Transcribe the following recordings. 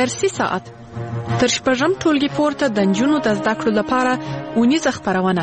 درسي ساعت تر شپږم ټولګي پورته د نجونو د زده کړو لپاره اونیزه خپرونه.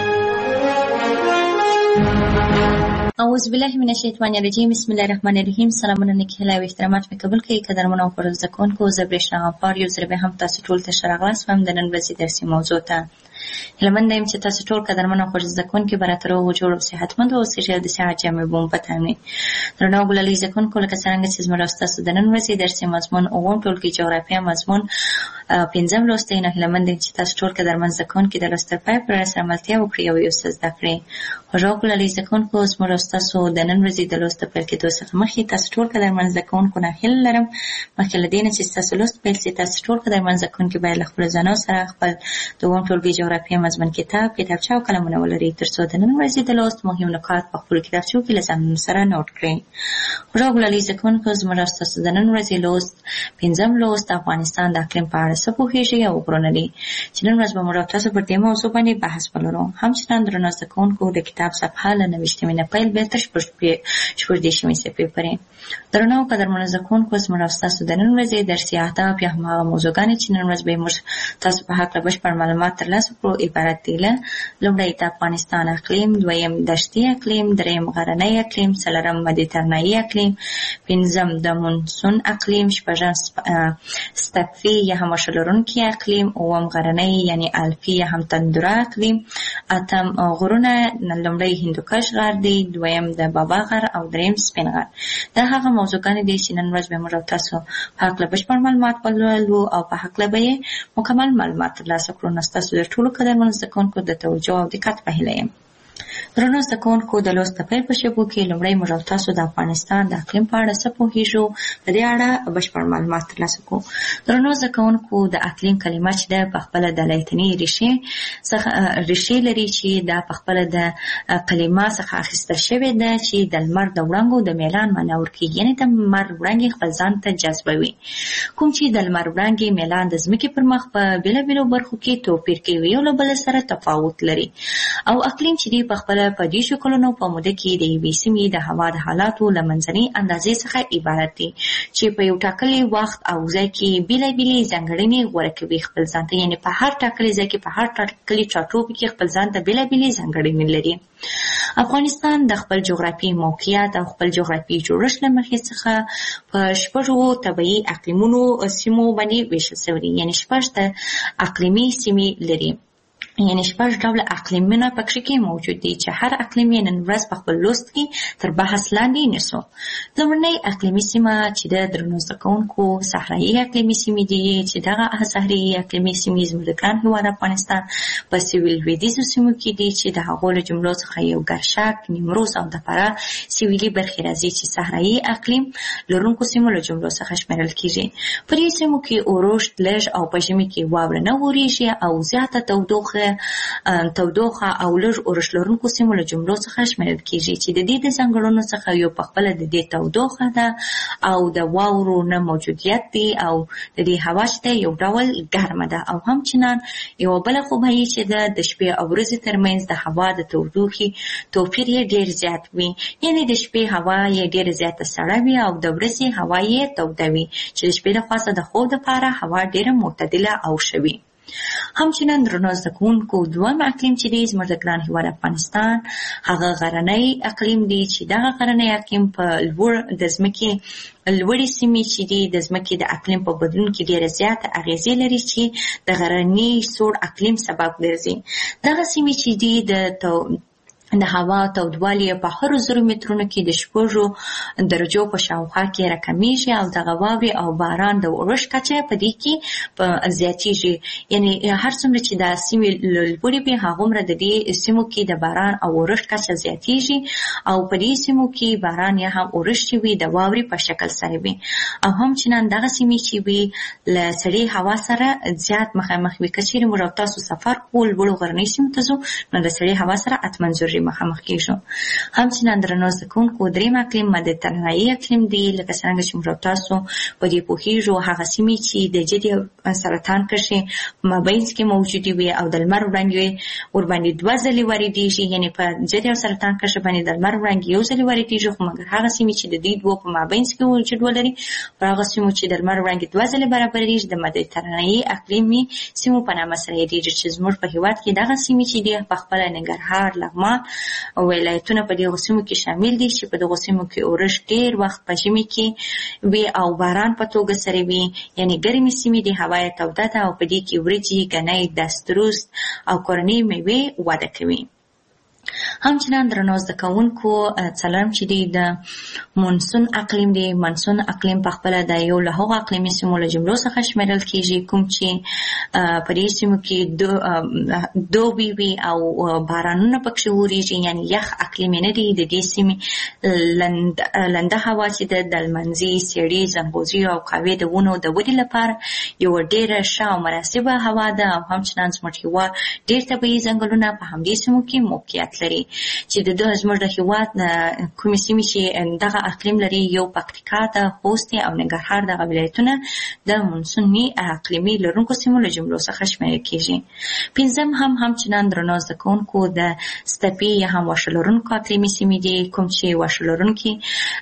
اعوذ بالله من الشیطان الرجیم. بسم الله الرحمن الرحیم. سلامونه نیکی هیله او احترامات مې قبول کړئ. قدرمنو او زده کوونکو، زه برېښنا غفار یو ځل بیا هم تاسو ټول ته ښه راغلاست وم د نن ورځې درسي موضوع ته. هیلهمنده یم چې تاسو ټول قدرمنو او زده کوونکي به راته روغ جوړ او صحتمند اوسئ چې د صحت جامې به مو په تن وي. درنو او ګلالي زده کوونکو، لکه څرنګه چې زموږ او ستاسو د نن ورځې درسي مضمون اووم ټولګي جغرافیه مضمون پنځم لوست دی. نو هیلهمنده یم چې تاسو ټول قدرمن زده کوونکي د لوست تر پایه پورې راسره ملتیا وکړئ او یو څه زده کړئ. خوږو او ګلالي زده کوونکو، زموږ او ستاسو د نن ورځې د لوست پیل کېدو څخه مخکې تاسو ټول قدرمن زده کوونکو نه هیله لرم مخکې له دې نه چې ستاسو لوست پیل شي، تاسو ټول قدرمن زده کوونکي باید له خپلو ځانو سره خپل د اووم ټولګي جغرافیه مضمون کتابچه او قلمونه ولرئ، تر څو د نن ورځې د لوست مهم نکات په خپلو کتابچو کې له ځانونو سره نوټ کړئ. خوږو او ګلالي زده کوونکو، زموږ او ستاسو د نن ورځې لوست پنځم لوست د افغانستان د اقلیم په اړه څه پوهېږئ او غرونه دي، چې نن ورځ به موږ او تاسو پر دې موضوع باندې بحث ولرو. همچنان درنو زده کوونکو، د کتاب صفحه له 90مې نه پیل بیا تر 14مې صفحې پورې. درنو او قدرمنو زده کوونکو، زموږ او ستاسو د نن ورځې درسي اهداف یا هماغه موضوعګانې چې نن ورځ به موږ تاسو په هکله بشپړ معلومات ترلاسه کړو عبارت دي له: لومړی د افغانستان اقلیم، دویم دشتي اقلیم، دریم غرنی اقلیم، څلورم مدیترانه‌ایي اقلیم، پنځم د مونسون اقلیم، شپږم ستپي یا هم واښه لرونکي اقلیم، اووم غرنی یعنی الپي یا هم تندره اقلیم، اتم غرونه، لومړی هندوکش غر دی، دویم د بابا غر او دریم سپین غر. دا هغه موضوعګانې دي چې نن ورځ به موږ او تاسو په هکله بشپړ معلومات ولولو او په هکله به یې مکمل معلومات ترلاسه کړو. نو ستاسو د ټولو قدرمنو زده کوونکو د توجه او دقت په هیله یم. درنو زده کوونکو، د لوست د پیل په شیبو کې لومړی موږ او تاسو د افغانستان د اقلیم په اړه څه پوهېږو، په دې اړه بشپړ معلومات ترلاسه کړو. درنو زده کوونکو، د اقلیم کلمه چې ده په خپله د لاتیني ریښې لري، چې دا په خپله د کلمه څخه اخیستل شوې ده چې د لمر د وړانګو د میلان معنا ورکوي، یعنې د لمر وړانګې خپل ځان ته جذبوي. کوم چې د لمر وړانګې میلان د ځمکې پر مخ په بېلابېلو برخو کې توپیر کوي، یو له بل سره تفاوت لري. او اقلیم چې دی په خپله په دېرشو کلونو په موده کې د یوې سیمې د هوا د حالاتو له منځنۍ اندازې څخه عبارت دی، چې په یو ټاکلي وخت او ځای کې بېلابېلې ځانګړنې غوره کوي خپل ځان ته، یعنې په هر ټاکلي ځای کې په هر ټاکلي ټاټوبي کې خپل ځان ته بېلابېلې ځانګړنې لري. افغانستان د خپل جغرافیې موقعیت او خپل جغرافیې جوړښت له مخې څخه په شپږو طبیعي اقلیمونو سیمو باندې ویشل شوی دی، یعنې شپږ د اقلیمي سیمې لري، یعنې شپږ ډوله اقلیمونه پکې کې موجود دي چې هر اقلیم یې نن ورځ په خپل لوست کې تر بحث لاندې نیسو. لومړنۍ اقلیمي سیمه چې د درنو زده کوونکو صحرایي اقلیمي سیمې دي، چې دغه صحرایي اقلیمي سیمې زموږ د ګران هېواد افغانستان په سویل لویدیځو سیمو کې دي، چې د هغو له جملو څخه یو ګرشک، نیمروز او د فراه سویلي برخې راځي، چې صحرایي اقلیم لرونکو سیمو له جملو څخه شمیرل کېږي. په دې سیمو کې اورښت لږ او په ژمي کې واوره نه وریږي او زیاته تودوخه او لږ اورښت لرونکو سیمو له جملو څخه شمیرل کېږي، چې د دې د ځانګړنو څخه یو په خپله د دې تودوخه ده او د واورو نه موجودیت دی، او د دې هوا چې ده یو ډول ګرمه ده، او همچنان یوه بله خوبایي چې ده د شپې او ورځې ترمنځ د هوا د تودوخې توپیر یې ډېر زیات وي، یعنې د شپې هوا یې ډېره زیاته سړه وي او د ورځې هوا یې توده وي، چې د شپې لخوا د خوب دپاره هوا ډېره معتدله او ښه وي. همچنان درنو زده کوونکو، دویم اقلیم چې دی زموږ د ګران هېواد افغانستان هغه غرنی اقلیم دی، چې دغه غرنی اقلیم په د ځمکې لوړې سیمې چې دي د ځمکې د اقلیم په بدلون کې ډېره زیاته اغېزې لري، چې د غرني سوړ اقلیم سبب ګرځي. دغه سیمې چې دي د هوا تودوالی په هرو 1000 مترونو کې د 6 درجو په شاوخوا کې راکمیږي، او دغه واورې او باران د اورښت کچه په دې کې زیاتېږي، یعنې هر څومره چې دا سیمې لوړې وي هغومره د دې سیمو کې د باران او اورښت کچه زیاتېږي، او په دې سیمو کې باران یا هم اورښت چې وي د واورې په شکل سره وي. او همچنان دغه سیمې چې وي له سړې هوا سره زیات مخامخ وي. که چیرې موږ او تاسو سفر کوو لوړو غرنیو سیمو ته ځو، نو د سړې هوا سره حتما ضروري مخامخ کیږو. همچنان درنو زده کوونکو دریم اقلیم مدیترانه‌ای اقلیم دی، لکه څنګه چې موږ تاسو په دې پوهیږو هغه سیمې چې د جدي سرطان کرښې په مابینځ کې موجودې وي او د لمر وړانګې ورباندې 2 ځلې واردېږي، یعنې په جدي او سرطان کرښه باندې د لمر وړانګې 1 ځلې واردېږي، خو مګر هغه سیمې چې د دې دوه په مابینځ کې وجود ولري په هغه سیمو چې د لمر وړانګې 2 ځلې برابرېږي د مدیترانه‌ای اقلیمي سیمو په نامه سره یادېږي، چې زموږ په هېواد کې دغه سیمې چې دي په خپله ننګرهار، لغمان او ولایتونه په دغو سیمو کې شامل دي، چې په دغو سیمو کې اورښت ډېر وخت په ژمي کې وي او باران په توګه سره وي، یعنې ګرمې سیمې د هوا یې توده ده او په دې کې وریجې، ګنی، دسترست او کورنۍ میوې وده کوي. همچنان درنو زده کوونکو څلورم چې دی د مونسون اقلیم دی. مونسون اقلیم په خپله د یو له هغو اقلیمي سیمو له جملو څخه شمیرل کیږي کوم چې په دې سیمو کې دوبي وي او بارانونه پکښې وریږي، یعنې یخ اقلیم نه دی. د دې سیمې لنده هوا چې د لمنځي، سیړي، ځنغوزي او قهوې د ونو د ودې لپاره یوه ډېره ښه او مناسبه هوا ده. او همچنان زموږ هېواد ډېر طبیعي ځنګلونه په همدې سیمو کې موقعیت لري، چې زموږ د هېواد کومې سیمې چې دغه اقلیم لري یو پکتیکا ده، خوست او ننګرهار دغه ولایتونه د مونسوني اقلیمي لرونکو سیمو له جملو څخه شمیرل کیږي. پنځم همچنان درنو زده کوونکو د سټپي یا هم واښه لرونکو اقلیمي سیمې دي، کوم چې واښه لرونکي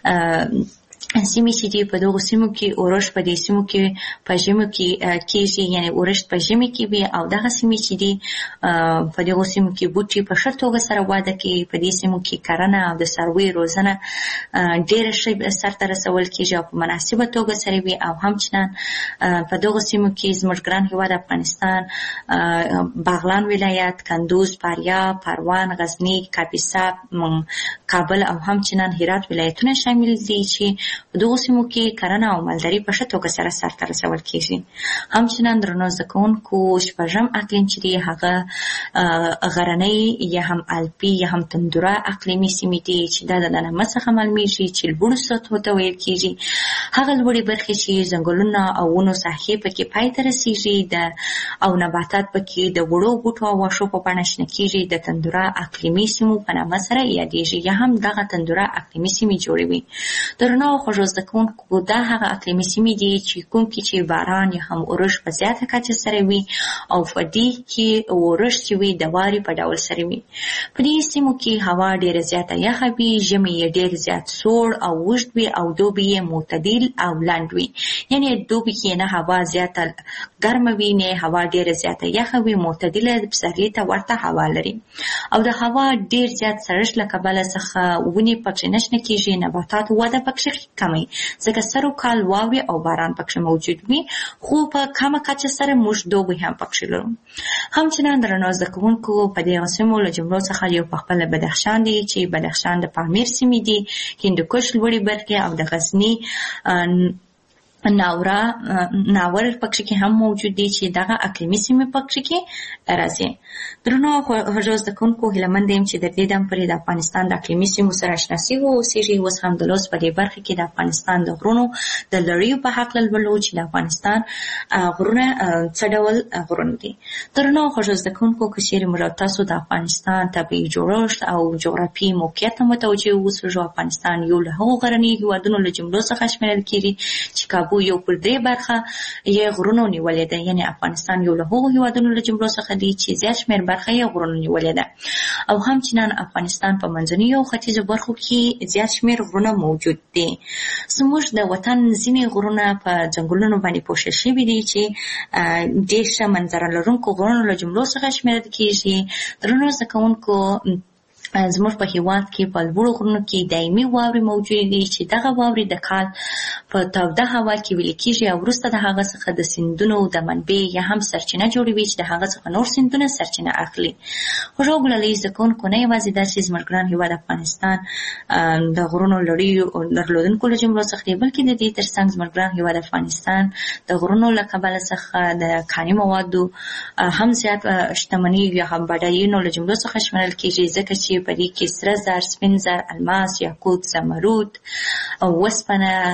سیمې چې دي په دغو سیمو کې اورښت په دې سیمو کې په ژمي کې کیږي، یعنې اورښت په ژمي کې وي او دغه سیمې چې دي په دغو سیمو کې بوټي په ښه توګه سره وده کوي. په دې سیمو کې کرنه او د څارویو روزنه ډېره ښه سرته رسول کیږي او په مناسبه توګه سره وي. او همچنان په دغو سیمو کې زموږ ګران هېواد افغانستان، بغلان ولایت، کندوز، فاریاب، پروان، غزني، کاپیسا، کابل او همچنان هرات ولایتونه شامل دي چې په دغو سیمو کې کرنه او مالداري په ښه توګه سره سرته رسول کیږي. همچنان درنو زده کوونکو شپږم اقلیم چې دی هغه غرنی یا هم الپي یا هم تندوره اقلیمي سیمې دي، چې دا د نامه څخه معلومیږي چې لوړو سطحو ته ویل کیږي. هغه لوړې برخې چې ځنګلونه او ونو ساحې پکې پای ته رسیږي او نباتات پکې د وړو بوټو او واښو په بڼه شنه کیږي، د تندوره اقلیمي سیمو په نامه سره یادېږي یا هم دغه تندوره اقلیمي سیمې جوړوي. درنو خوږو زده کوونکو دا هغه اقلیمي سیمې دي چې کوم کې چې باران یا هم اورښت په زیاته کچه سره وي او په دې کې اورښت چې وي د وارې په ډول سره وي. په دې سیمو کې هوا ډېره زیاته یخه وي، ژمی یې ډېر زیات سوړ او اوږد وي او دوبی یې معتدل او لنډ وي، یعنې دوبي کې نه هوا زیاته ګرمه وي نه هوا ډېره زیاته یخه وي، معتدله د پسرلي ته ورته هوا لري. او د هوا ډېر زیات سړښت له کبله څخه ونې پکښې نه شنه کېږي، نباتاتو وده پکښې کموي، ځکه سرو کال واورې او باران پکښې موجود وي، خو په کمه کچه سره موږ دوبی هم پکښې لرو. همچنان درنو زده کوونکو په دې سیمو له جملو څخه یو پخپله بدخشان دی، چې بدخشان د پامیر سیمې دي، هندوکش لوړې برخې او د غزني ناور پکښې کې هم موجود دي، چې دغه اقلیمي سیمې پکښې کې راځي. درنو خوږو زده کوونکو هیله مند یم چې د دې دم پورې د افغانستان د اقلیمي سیمو سره اشنا سوي واوسېږئ. اوس هم د لوست په دې برخه کې د افغانستان د غرونو د لړیو په هکله لولو چې د افغانستان غرونه څه ډول غرونه دي. درنو خوږو زده کوونکو که چیرې موږ تاسو د افغانستان طبیعي جوړښت او جغرافیایي موقعیت ته متوجه اوسېږو، افغانستان یو له هغو غرنیو هېوادونو له جملو څخه شمیرل کېږي چې یو پر 3 برخه یې غرونو نیولې ده، یعنې افغانستان یو له هغو هېوادونو له جملو څخه دی چې زیات شمېر برخه یې غرونو نیولې ده. او همچنان افغانستان په منځنیو او ختیځو برخو کې زیات شمېر غرونه موجود دي. زموږ د وطن ځینې غرونه په ځنګلونو باندې پوښل شوي دي چې ډېر ښه منظره لرونکو غرونو له جملو څخه شمېرل کېږي. درنو زده کوونکو زموږ په هېواد کې په لوړو غرونو کې دایمي واورې موجودې دي، چې دغه واورې د کال په توده هوا کې ویلې کېږي او وروسته د هغه څخه د سیندونو د منبع یا هم سرچینه جوړوي، چې د هغه څخه نور سیندونه سرچینه اخلي. خوږو ګلالۍ زده کوونکو نه یوازې دا چې زموږ ګران هېواد افغانستان د غرونو لړیو درلودونکو له جملو څخه دی، بلکې د دې تر څنګ زموږ ګران هېواد افغانستان د غرونو له کبله څخه د کاني موادو هم زیات شتمني یا هم بډایینو له جملو څخه شمېرل کېږي، ځکه چې په دې کې سره زر، سپین زر، الماس، یاقوت، زمرود، وسپنه،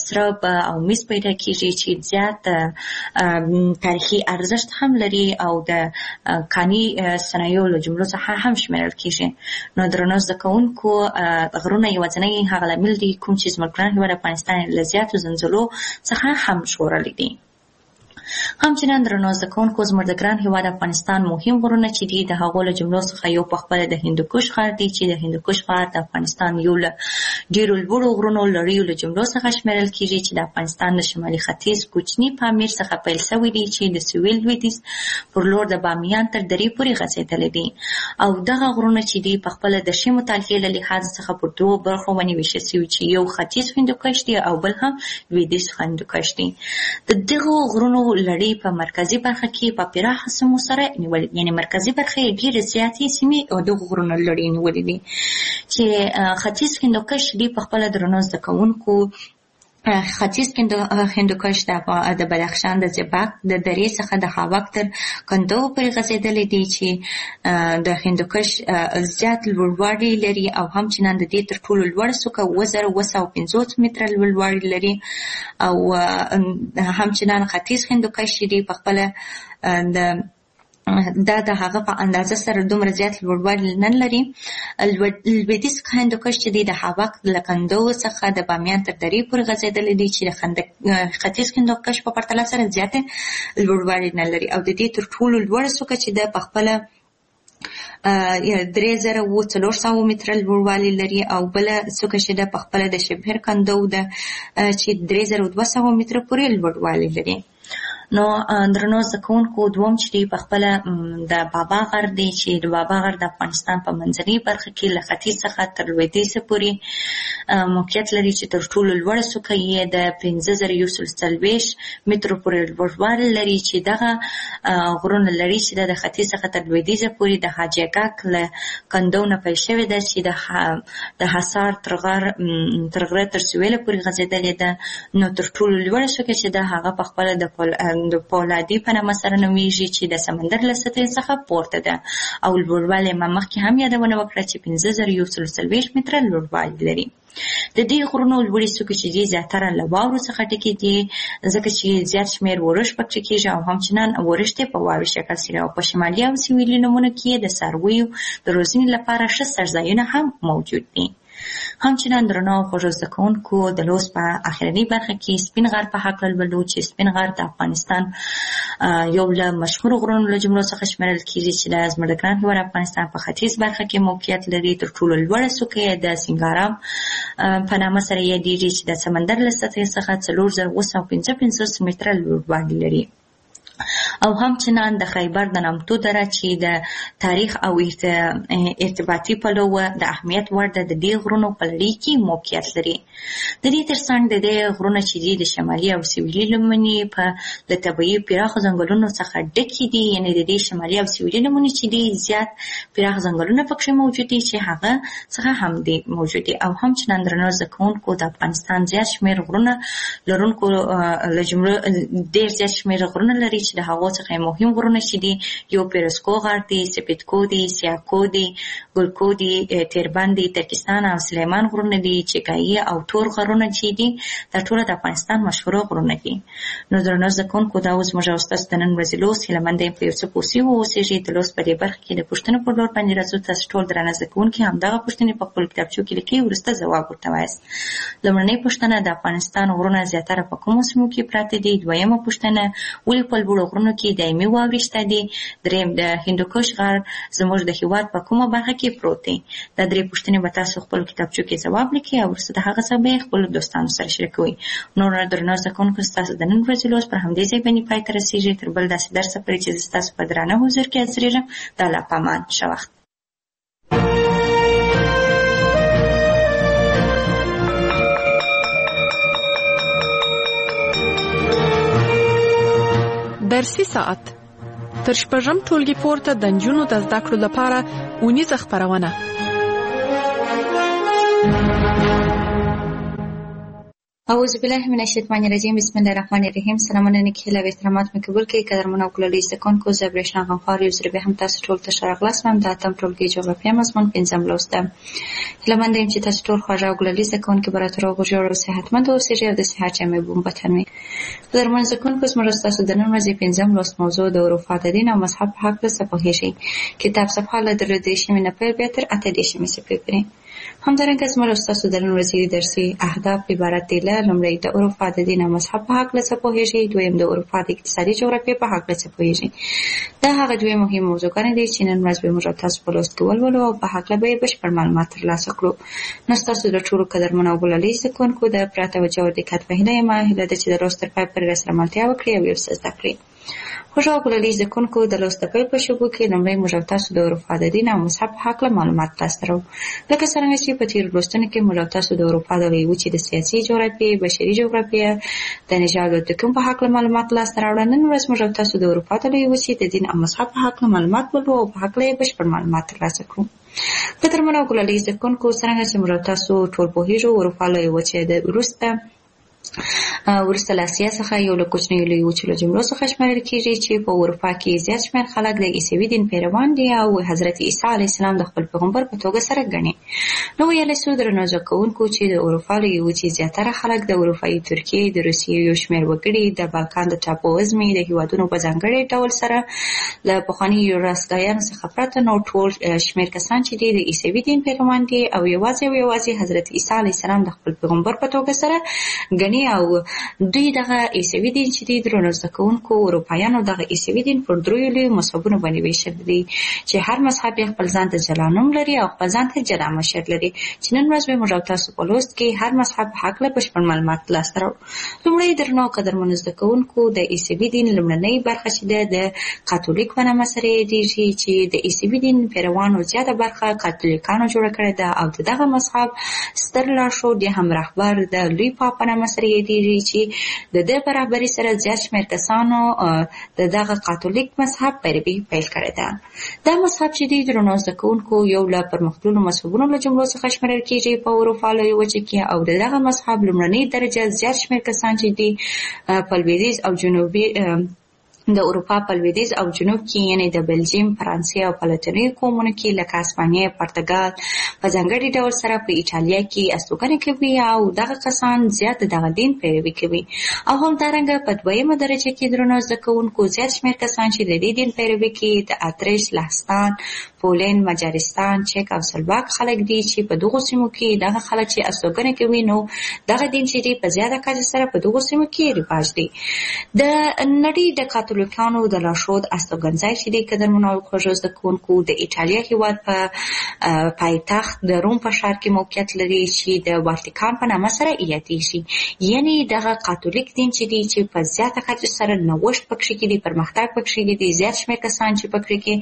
څرب او میز پیدا کیږي چې زیات تاریخي ارزښت هم لري او د کاني صنایعو له جملو څخه هم شمیرل کیږي. نو درنو زده کوونکو غرونه یوازینی هغه لامل دي کوم چې زموږ ګران هیواد افغانستان له زیاتو زلزلو څخه هم ژغورلی دي. همچنان درنو زده کوونکو زموږ د ګران هیواد افغانستان مهم غرونه چې دي د هغو له جملو څخه یو پخپله د هندوکش غر دی چې د هندوکش غر د افغانستان یو له ډیرو لوړو غرونو لړیو له جملو څخه شمیرل کیږي چې د افغانستان د شمالي ختیځ کوچني پامیر څخه پیل شوی دی چې د سویل لویدیځ پر لور د بامیان تر درې پورې غځېدلی دی او دغه غرونه چې دي پخپله د ښې مطالعې له لحاظ څخه پر دوو برخو باندې ویشل شوي چې یو ختیځ هندوکش دی او بل هم لویدیځ هندوکش دی. د دغو غرونو لړۍ په مرکزي برخه کې په پراخه سیمو سره نیولې، یعنې مرکزي برخه یې ډېرې زیاتې سیمې او دغو غرونو لړۍ نیولې دي چې ختیځ هندوکش دی پخپله درنو زده کوونکو ختیځ هندوکش د بدخشان د زیباک د درې څخه د خاوک تر کندو پورې غځېدلی دی چې د هندوکش زیات لوړوالی لري او همچنان د دې تر ټولو لوړه څوکه 7950 متره لوړوالی لري او همچنان ختیځ هندوکش دی پخپله دا د هغه په اندازه سره دومره زیات لوړوالی نه لري. لویدیځ هندوکش چې دی د هاوک له کندو څخه د بامیان تر درې پورې غځېدلی دی چې د ختیځ هندوکش په پرتله سره زیاته لوړوالی نه لري او د دې تر ټولو لوړه څوکه چې ده پخپله 3400 متره لوړوالی لري او بله څوکه چې ده پخپله د شبهر کندو ده چې 3200 متره پورې لوړوالی لري. نو درنو زده کوونکو دوم چې دی پخپله د بابا غر دی چې د بابا غر د افغانستان په منځنۍ برخه کې له ختیځ څخه تر لویدیځ پورې موقعیت لري چې تر ټولو لوړه څوکه یې د 5140 مترو پورې لوړوالی لري چې دغه غرونه لري چې د ختیځ څخه تر لویدیځ پورې د حاجي ګک له کندو نه پیل شوې ده چې د حصار تر غره تر سویله پورې غځېدلې ده. نو تر ټولو لوړه څوکه چې ده هغه پخپله د پولادي په نامه سره نومیږي چې د سمندر له سطحې څخه پورته ده او لوړوالی ما مخکې هم یادونه وکړه چې 5140 متره لوړوالی لري. د دې غرونو لوړې څوکې چې دي زیاتره له واورو څخه ډکې دي ځکه چې زیات شمېر ورش پکې کېږي او همچنان ورش په واوري شکل سره او په شمالي او سویلي نمونو کې د څارویو د روزنې لپاره ښه څړځایونه هم موجود دي. همچنان درنو خوږو زده کوونکو د لوست په اخرنۍ برخه کې سپین غر په هکله لولو چې سپین غر د افغانستان یو له مشهورو غرونو له جملو څخه شمیرل کېږي چې د زموږ د ګران هیواد افغانستان په ختیځ برخه کې موقعیت لري. تر ټولو لوړه څوکه یې د سنګارام په نامه سره یادېږي چې د سمندر له سطحې څخه 4955 متره لوړوالی لري او همچنان د خیبر د نامتو دره چې د تاریخ او ارتباطي پلوه د اهمیت وړ د دې غرونو په لړۍ کې موقعیت لري. د دې ترڅنګ د دې غرونه چې دي د شمالي او سویلي لمنې په د طبیعي پراخو ځنګلونو څخه ډکې دي، یعنې د دې شمالي او سویلي لمنې چې دي زیات پراخ ځنګلونه پکې موجود دي چې هغه څخه هم دي موجود دي او همچنان درنو زده کوونکو د افغانستان زیات شمېر غرونه لرونکو له جملو ډېر زیات شمېر غرونه لري چې د هغو څخه مهم غرونه چې دي یو پیرسکو غر دی، سپیدکو دی، سیاکو دی، ګلکو دی، تیربند دی، ترکستان او سلیمان غرونه دي، چګایي او تور غرونه چې دي دا ټول د افغانستان مشهوره غرونه دي. نو درنو زده کوونکو دا اوس موږ ستاسو د نن ورځې لوست هیله مند یم په یو څه پوسي واوسېږئ. د لوست په دې برخه کې د پوښتنو پر لور باندې راځو. تاسو ټول درانه زده کوونکي همدغه پوښتنې په خپلو کتابچو کې لیکئ، وروسته ځواب ورته وایاست. لومړنۍ پوښتنه د افغانستان غرونه زیاتره په کومو سیمو کې پراته دي؟ دویمه پوښتنه ولې په لوړو غرونو کې دایمي واورې شته دي؟ دریم د هندوکش غر زموږ د هېواد په کومه برخه کې پروت دی؟ دا درې پوښتنې به تاسو خپلو کتابچو کې ځواب لیکئ او وروسته د هغه څه به یې خپلو دوستانو سره شریکوئ. نور درنو زده کوونکو ستاسو د نن ورځې لوست پر همدې ځای باندې پای ته رسېږي. تر بل داسې درسه پورې چې زه ستاسو په درانه حضور کې حاضرېږم د الله په امان. ښه وخت. درسي ساعت تر شپږم ټولګي پورته د نجونو د زده کړو لپاره اونیزه خپرونه. اعوذ بالله من الشیطان الرجیم بسم الله الرحمن الرحیم. سلامونه نیکه و احترامات مې قبول کړئ. قدرمن او کلالي زده کوونکو، زه برېښنا غمخوار یو ځل بیا هم تاسو ټول ته ښه راغلاست وایم. د اتم ټولګي جغرافیه مضمون 5م لوست ده. هیله مند یم چې تاسو ټول خوږ او کلالي زده کوونکي به راته روغ جوړ او صحتمند اوسئ او د صحت جامې به مو په تن وي. قدرمن زده کوونکو، زموږ ستاسو د نن ورځې 5م لوست موضوع د اروپا د دین او مذهب په هکله څه پوهېږئ. کتاب صفحه له 3 نه پیل بیا تر 8 صفحې پورې. همدارنګه زموږ ستاسو د نن ورځې درسي اهداف عبارت دي له: لومړی د اروپا د دین او مذهب په هکله څه پوهېږئ، دویم د اروپا د اقتصادي جغرافیې په هکله څه پوهېږئ. دا هغه دوې مهمې موضوعګانې دي چې نن ورځ به موږ تاسو په لوست کې ولولو او په هکله به یې بشپړ معلومات ترلاسه کړو. نو ستاسو د ټولو قدرمنو او کلالي زده کوونکو د پوره توجه او دقت په هیله یم. هیله ده چې د لوست تر پای پورې راسره ملتیا وکړئ او یو څه زده کړئ. خوږ او کلالي زده کوونکو، د لوست د پیل په شروع کې لومړی موږ تاسو د اروپا د دین او مذهب په هکله معلومات تاسو ته لکه څرنګه چې په تېرو لوستونو کې موږ تاسو د اروپا د لویې وچې د سیاسي جغرافیې، بشري جغرافیې، د نژاد او توکم په هکله معلومات لاسته راوړل. نن ورځ موږ تاسو د اروپا د لویې وچې د دین او مذهب په هکله معلومات ولرو او په هکله یې بشپړ معلومات ترلاسه کړو. قدرمنو او کلالي زده کوونکو، څرنګه چې موږ تاسو ټول پوهېږو، اروپا لویې وچې د وروسته له اسیا څخه یو له کوچنیو لویو وچو له جملو څخه شمېرل کېږي چې په اروپا کې زیات شمېر خلک د عیسوي دین پیروان دي او حضرت عیسی علیه السلام د خپل پیغمبر په توګه سره ګڼي. نو ویلی سو درنو زده کوونکو چې د اروپا لویې وچې زیاتره خلک د اروپایي ترکیې، د روسیې یو شمېر وګړي، د بالکان د ټاپو وزمې د هېوادونو په ځانګړي ډول سره له پخوانیو یوګوسلاویانو څخه پرته نو ټول شمېر کسان چې دي د عیسوي دین پیروان دي او یوازې حضرت عیسی علیه السلام د خپل پیغمبر په توګه سره ګڼي. او دوی دغه عیسوي دین چې دی درنو زده کوونکو، اروپایانو دغه عیسوي دین پر دریو لویو مذهبونو باندې ویشل دي چې هر مذهب یې خپل ځان ته جلا نوم لري او خپل ځان ته جلا مشر لري، چې نن ورځ به موږ تاسو په لوست کې هر مذهب په هکله بشپړ معلومات لاسته راوړو. لومړی درنو قدرمنو زده کوونکو، د عیسوي دین لومړنۍ برخه چې ده د کاتولیک په نامه سره یادېږي، چې د عیسوي دین پیروانو زیاته برخه کاتولیکانو جوړه کړې ده او د دغه مذهب ستر لارښود یا هم رهبر د لوی پاپ په نامه سره یادېږي، چې د دې په رهبرۍ سره زیات شمېر کسانو د دغه کاتولیک مذهب پیروي پیل کړې ده. دا مذهب چې دی درنو زده کوونکو یو له پرمختللو مذهبونو له جملو څخه شمېرل کېږي په اروپا لویې وچې کې، او د دغه مذهب لومړنۍ درجه زیات شمېر کسان چې دي په لویدیځ او جنوبي د اروپا په لویدیځ او جنوب کې، یعنې د بلجیم، فرانسې او په لاتیني قومونو کې لکه اسپانیا، پرتګال، په ځانګړي ډول سره په ایټالیا کې استوګنې کوي او دغه کسان زیات دغه دین پیروي کوي. او همدارنګه په دویمه درجه کې درنو زده کوونکو زیات شمېر کسان چې د دې دین پیروي کوي د اتریش، لهستان، پولین، مجارستان، چک او سلواک خلک دي، چې په دغو سیمو کې دغه خلک چې استوګنې کوي نو دغه دین چې دی په زیاته کچه سره په دغو سیمو کې رواج دی. د نړۍ د کاتولیکانو د لارښود استوګنځای چې دی قدرمنو او خوږو زده کوونکو د ایټالیا هېواد په پایتخت د روم په ښار کې موقعیت لري، چې د واتیکان په نامه سره یادېږي. یعنې دغه کاتولیک دین چې دی چې په زیاته کچه سره نوښت پکښې کې دی، پرمختګ پکښې کې دی، زیات شمېر کسان چې پکښې کې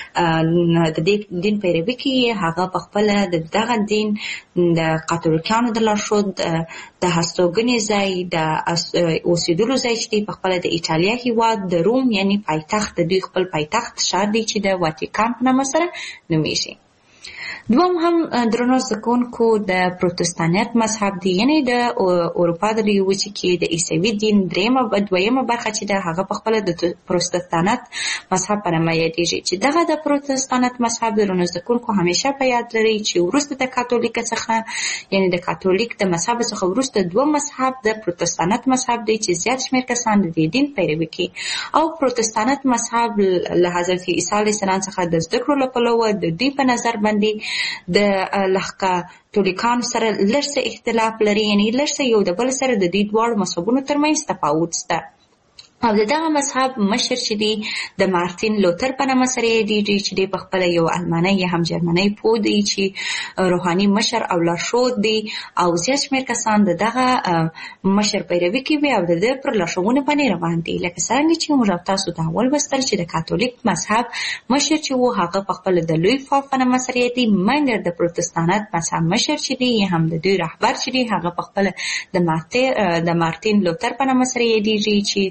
د دې دین پیروي کوي، هغه په خپله د دغه دین د کاتولیکانو د لارښود د هستوګنې ځای، د اوسېدلو ځای چې دی په خپله د ایټالیا هېواد د روم یعنې پایتخت، د دوی خپل پایتخت ښار دی چې د واتیکان په نامه سره نومیږي. دوم هم درنو زده کوونکو د پروتستانیت مذهب دی، یعنې د اروپا د لویې وچې کې د عیسوي دین دویمه برخه چې ده هغه په خپله د پروتستانت مذهب په نامه یادېږي، چې دغه د پروتستانت مذهب درنو زده کوونکو همیشه په یاد لري چې وروسته د کاتولیک څخه، یعنې د کاتولیک د مذهب څخه وروسته دوه مذهب د پروتستانت مذهب دی چې زیات شمېر کسان د دې دین پیروي کوي. او پروتستانت مذهب له حضرت عیسی علیه السلام څخه د زده کړو له پلوه د دوی په نظر باندې د کاتولیکانو سره لږ څه اختلاف لري، یعنې لږ څه یو د بل سره د دې دواړو مذهبونو ترمنځ تفاوت شته. او د دغه مذهب مشر چې دی د مارتین لوتر په نامه سره یادېږي، چې دی په خپله یو المانی یا هم جرمنی پوه دی چې روحاني مشر او لارښود دی، او زیات شمېر کسان د دغه مشر پیروي کوي او د ده پر لارښوونو باندې روان دي. لکه څرنګه چې موږ تاسو ته اول لوستل چې د کاتولیک مذهب مشر چې و هغه په خپله د لوی پاپ په نامه سره یادېږي، مګر د پروتستانت مذهب مشر چې دی یا هم د دوی رهبر چې دی هغه په خپله د مارتین لوتر په نامه سره یادېږي، چې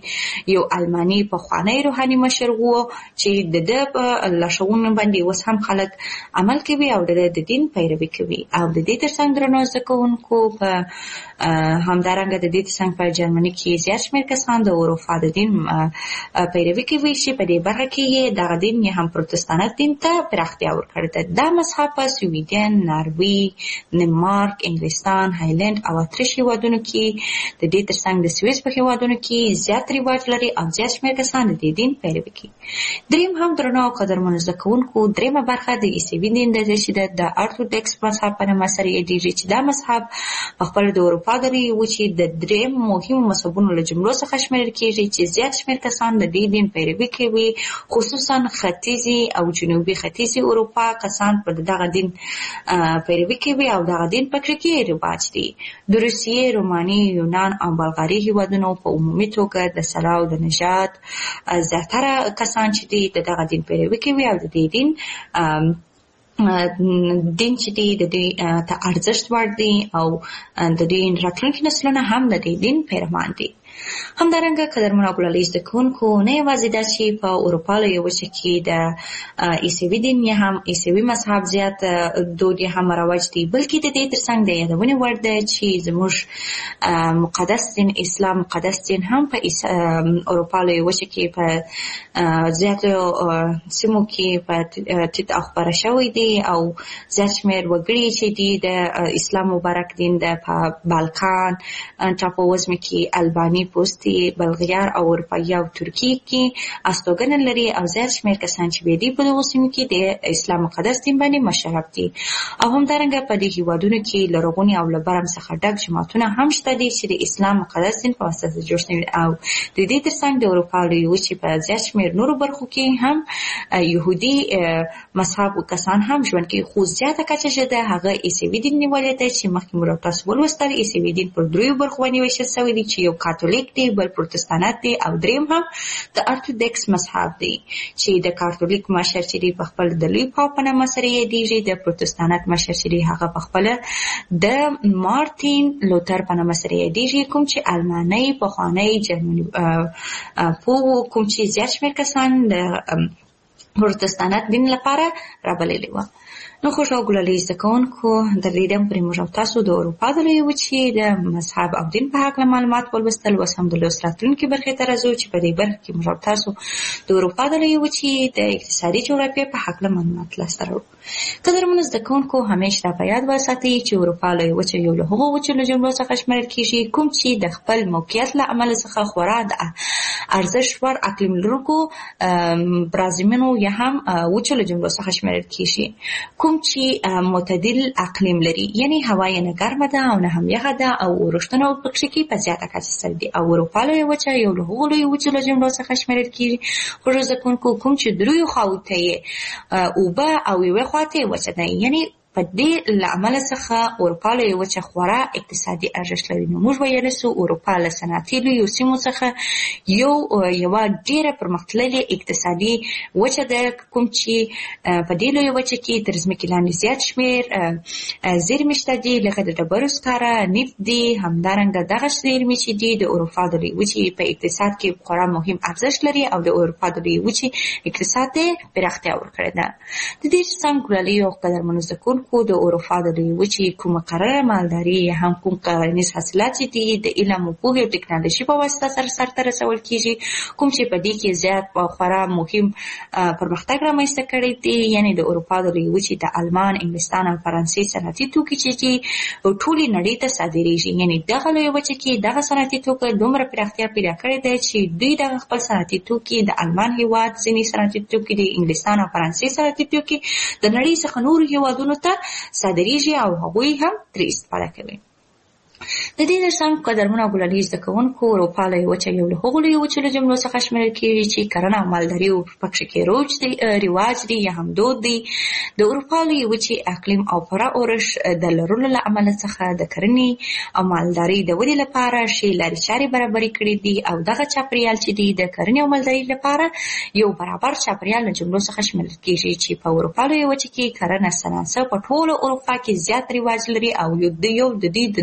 یو الماني پخوانی روحاني مشر و چې د ده په لارښوونو باندې اوس هم خلک عمل کوي او د دین پیروي کوي. او د دې ترڅنګ درنو زده کوونکو په همدارنګه د دې ترڅنګ په جرمني کې زیات شمېر کسان د اروپا د دین پیروي کوي چې په دې برخه کې دغه دین یې هم پروتستانت دین ته پراختیا ورکړې ده. دا مذهب په سویډن، ناروی، دنمارک، انګلستان، هالند او اتریش هېوادونو کې د دې ترڅنګ د سویس په هېوادونو کې زیات رواج لري او زیات شمېر کسان د دې دین پیروي کوي. دریم هم درنو او قدرمنو زده کوونکو دریمه برخه د عیسوي دین ده چې د ارتودوکس مذهب په نامه سره یادېږي چې دا مذهب په خپل د اروپا د لویې وچې د دریم مهمو مذهبونو له جملو څخه شمېرل کېږي چې زیات شمېر کسان د دې دین پیروي کوي، خصوصا ختیځي او جنوبي ختیځي اروپا کسان په دغه دین پیروي کوي او دغه دین پکې کې رواج دی. د روسیې، روماني، یونان او بلغاري هېوادونو په عمومي توګه د سلا او د نژاد زیاتره کسان چې دي د دغه دین پیروي کوي او د دې دین چې دی د دې ته ارزښت وړ دی او د دې راتلونکي نسلونه هم د دې دین پیروان دي. همدارنګه قدرمنو او ګلالي زده کوونکو نه یوازې دا چې په اروپا لویه وچه کې د عیسوي دین یا هم عیسوي مذهب زیات دود یا هم رواج دی، بلکې د دې ترڅنګ د یادونې وړ ده چې زموږ مقدس دین اسلام مقدس دین هم په اروپا لویه وچه کې په زیاتو سیمو کې په ټیټ خپاره شوی دی او زیات شمېر وګړي چې دي د اسلام مبارک دین د په بالکان ټاپووزمې کې الباني، پوستي، بلغیار او اروپایي او ترکیې کې استوګنه لري او زیات شمېر کسان چې دي په دغو سیمو کې د اسلام مقدس دین باندې مشرف دي. او همدارنګه په دې هېوادونو کې لرغوني او له برم څخه ډک جوماتونه هم شته دي چې د اسلام مقدس دین په واسطه جوړ شوي او د دې ترڅنګ د اروپا لویې وچې په زیات شمېر نورو برخو کې هم یهودي مذهب کسان هم ژوند کوي، خو زیاته کچه چې ده هغه عیسوي دین نیولی دی چې مخکې مو تاسو ولوستل. عیسوي دین پر دریو برخو باندې ویشل شوی دی چې یو کاتولیک دی، بل پروتستانت دی او دریم هم د ارتودوکس مذهب دی چې د کاتولیک مشر چې دی په خپل د لوی پاپ په نامه سره یادېږي، د پروتستانت مشر چې دی هغه په خپل د مارتین لوتر په نامه سره یادېږي، کوم چې الماني پخوانی جرمني کوم چې زیات شمېر کسان د پروتستانت دین لپاره رابللي وه. نو خوږ او ګلالي زده کوونکو درېدم پرې موږ او تاسو د اروپا د لویې وچې د مذهب او دین په هکله معلومات ولوستل. اوس هم د لوست راتلونکې برخې ته راځو چې په دې برخه کې موږ او تاسو د اروپا د لویې وچې د اقتصادي جغرافیې په هکله معلومات لاسته راوړو. قدرمنو زده کوونکو همیشه را په یاد وساتئ چې اروپا لویې وچه یو له هغو وچو له جملو څخه شمېرل کېږي کوم چې د خپل موقعیت له امله څخه خورا د ارزښت وړ اقلیم لرونکو برازیمونو یا هم وچو له جملو څخه شمېرل کېږي، کوم چې معتدل اقلیم لري، یعنی هوا یې نه ګرمه ده او نه هم یخه ده او اورښتونه پکې کې په زیاته کچه سره دي. او اروپا لویه وچه یو له هغو لویو وچو له جملو څخه شمېرل کېږي خوږو زده کوونکو کوم چې دریو خواوو ته یې اوبه او یوې خوا ته یې وچه ده، یعنی په دې له امله څخه اروپا لویه وچه خورا اقتصادي ارزښت لري. نو موږ ویلی سو اروپا له صنعتي لویو سیمو څخه یوه ډېره پرمختللې اقتصادي وچه ده، کوم چې په دې لویه وچه کې تر ځمکې لاندې زیات شمېر زیرمې شته دي، لکه د ډبرو سکاره، نفت دي. همدارنګه دغه زیرمې چې دي د اروپا د لویې وچې په اقتصاد کې خورا مهم ارزښت لري او د اروپا د لویې وچې اقتصاد ته پراختیا ورکړې ده. د دې څنګ ګلالي او قدرمنو زده کوونکو د اروپا د لویې وچې کومه مقرره مالداري یا هم کوم کرنیز حاصلات چې دي د علم او پوهې او ټکنالوژي په واسطه سره سرته رسول کېږي، کوم چې په دې کې زیات خورا مهم پرمختګ رامنځته کړی دی. یعنی د اروپا د لویې وچې د آلمان، انګلستان او فرانسې صنعتي توکي چې دي ټولې نړۍ ته صادریږي. یعنی دغه لویه وچه کې دغه صنعتي توکي دومره پراختیا پیدا کړې ده چې دوی دغه خپل صنعتي توکي د آلمان هېواد ځینې صنعتي توکي د انګلستان او فرانسې صنعتي توکي د نړۍ څخه نورو هېوادونو ته صادریږي او هغوی هم ترې استفاده کوي. د دې ترڅنګ قدرمنو او ګلالي زده کوونکو اروپا لویه وچه یو له هغو لویو وچو له جملو څخه شمېرل کېږي چې کرنه او مالداري پکې کې رواج دی یا هم دود دی. د اروپا لویې وچې اقلیم او پوره اورښت د لرلو له امله څخه د کرنې او مالدارۍ د ودې لپاره ښې لارې چارې برابرې کړې دي او دغه چاپېریال چې دی د کرنې او مالدارۍ لپاره یو برابر چاپېریال له جملو څخه شمېرل کېږي چې په اروپا لویه وچه کې کرنه صنعت په ټولو اروپا کې زیات رواج لري او یو د دې د دستور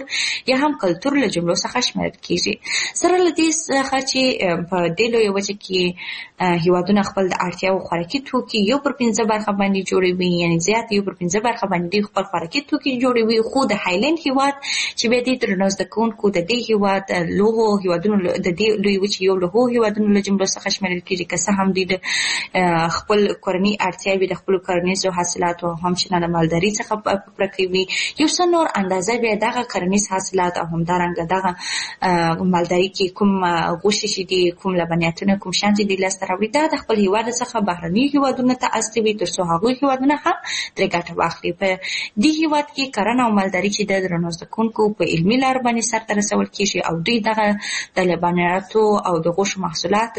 فولکلور یا هم کلتور له جملو څخه شمیرل کیږي. سره له دې څخه چې په دې لویه وچه کې هیوادونه خپل د اړتیاو خوراکي توکي یو پر 5 برخه باندې جوړوي، یعنی زیات یو پر 5 برخه باندې خپل خوراکي توکي جوړوي. خو د هایلند هیواد چې به دې درنو زده کوونکو د دې هیواد لوهو هیوادونو د دې لوی وچې یو له هیوادونو له جملو څخه شمیرل کیږي، که څه هم دوی د خپل کورني اړتیاوې د خپل کرنیزو حاصلاتو او همچنان د مالداري څخه پوره کوي. یو څه نور اندازه بیا دغه کرنیز حاصلات او همدارنګه دغه مالداري کې کوم غوښې چې دي، کوم لبنیاتونه، کوم شیان چې دي لاسته راوړي، دا د خپل هیواد څخه بهرني هیوادونو ته استوي تر څو هغوی هیوادونه هم ترې ګټه واخلي. په دې هیواد کې کرنه او مالداري چې د درنو زده کوونکو په علمي لار باندې سرته رسول کیږي او دوی دغه د لبنیاتو او د غوښو محصولات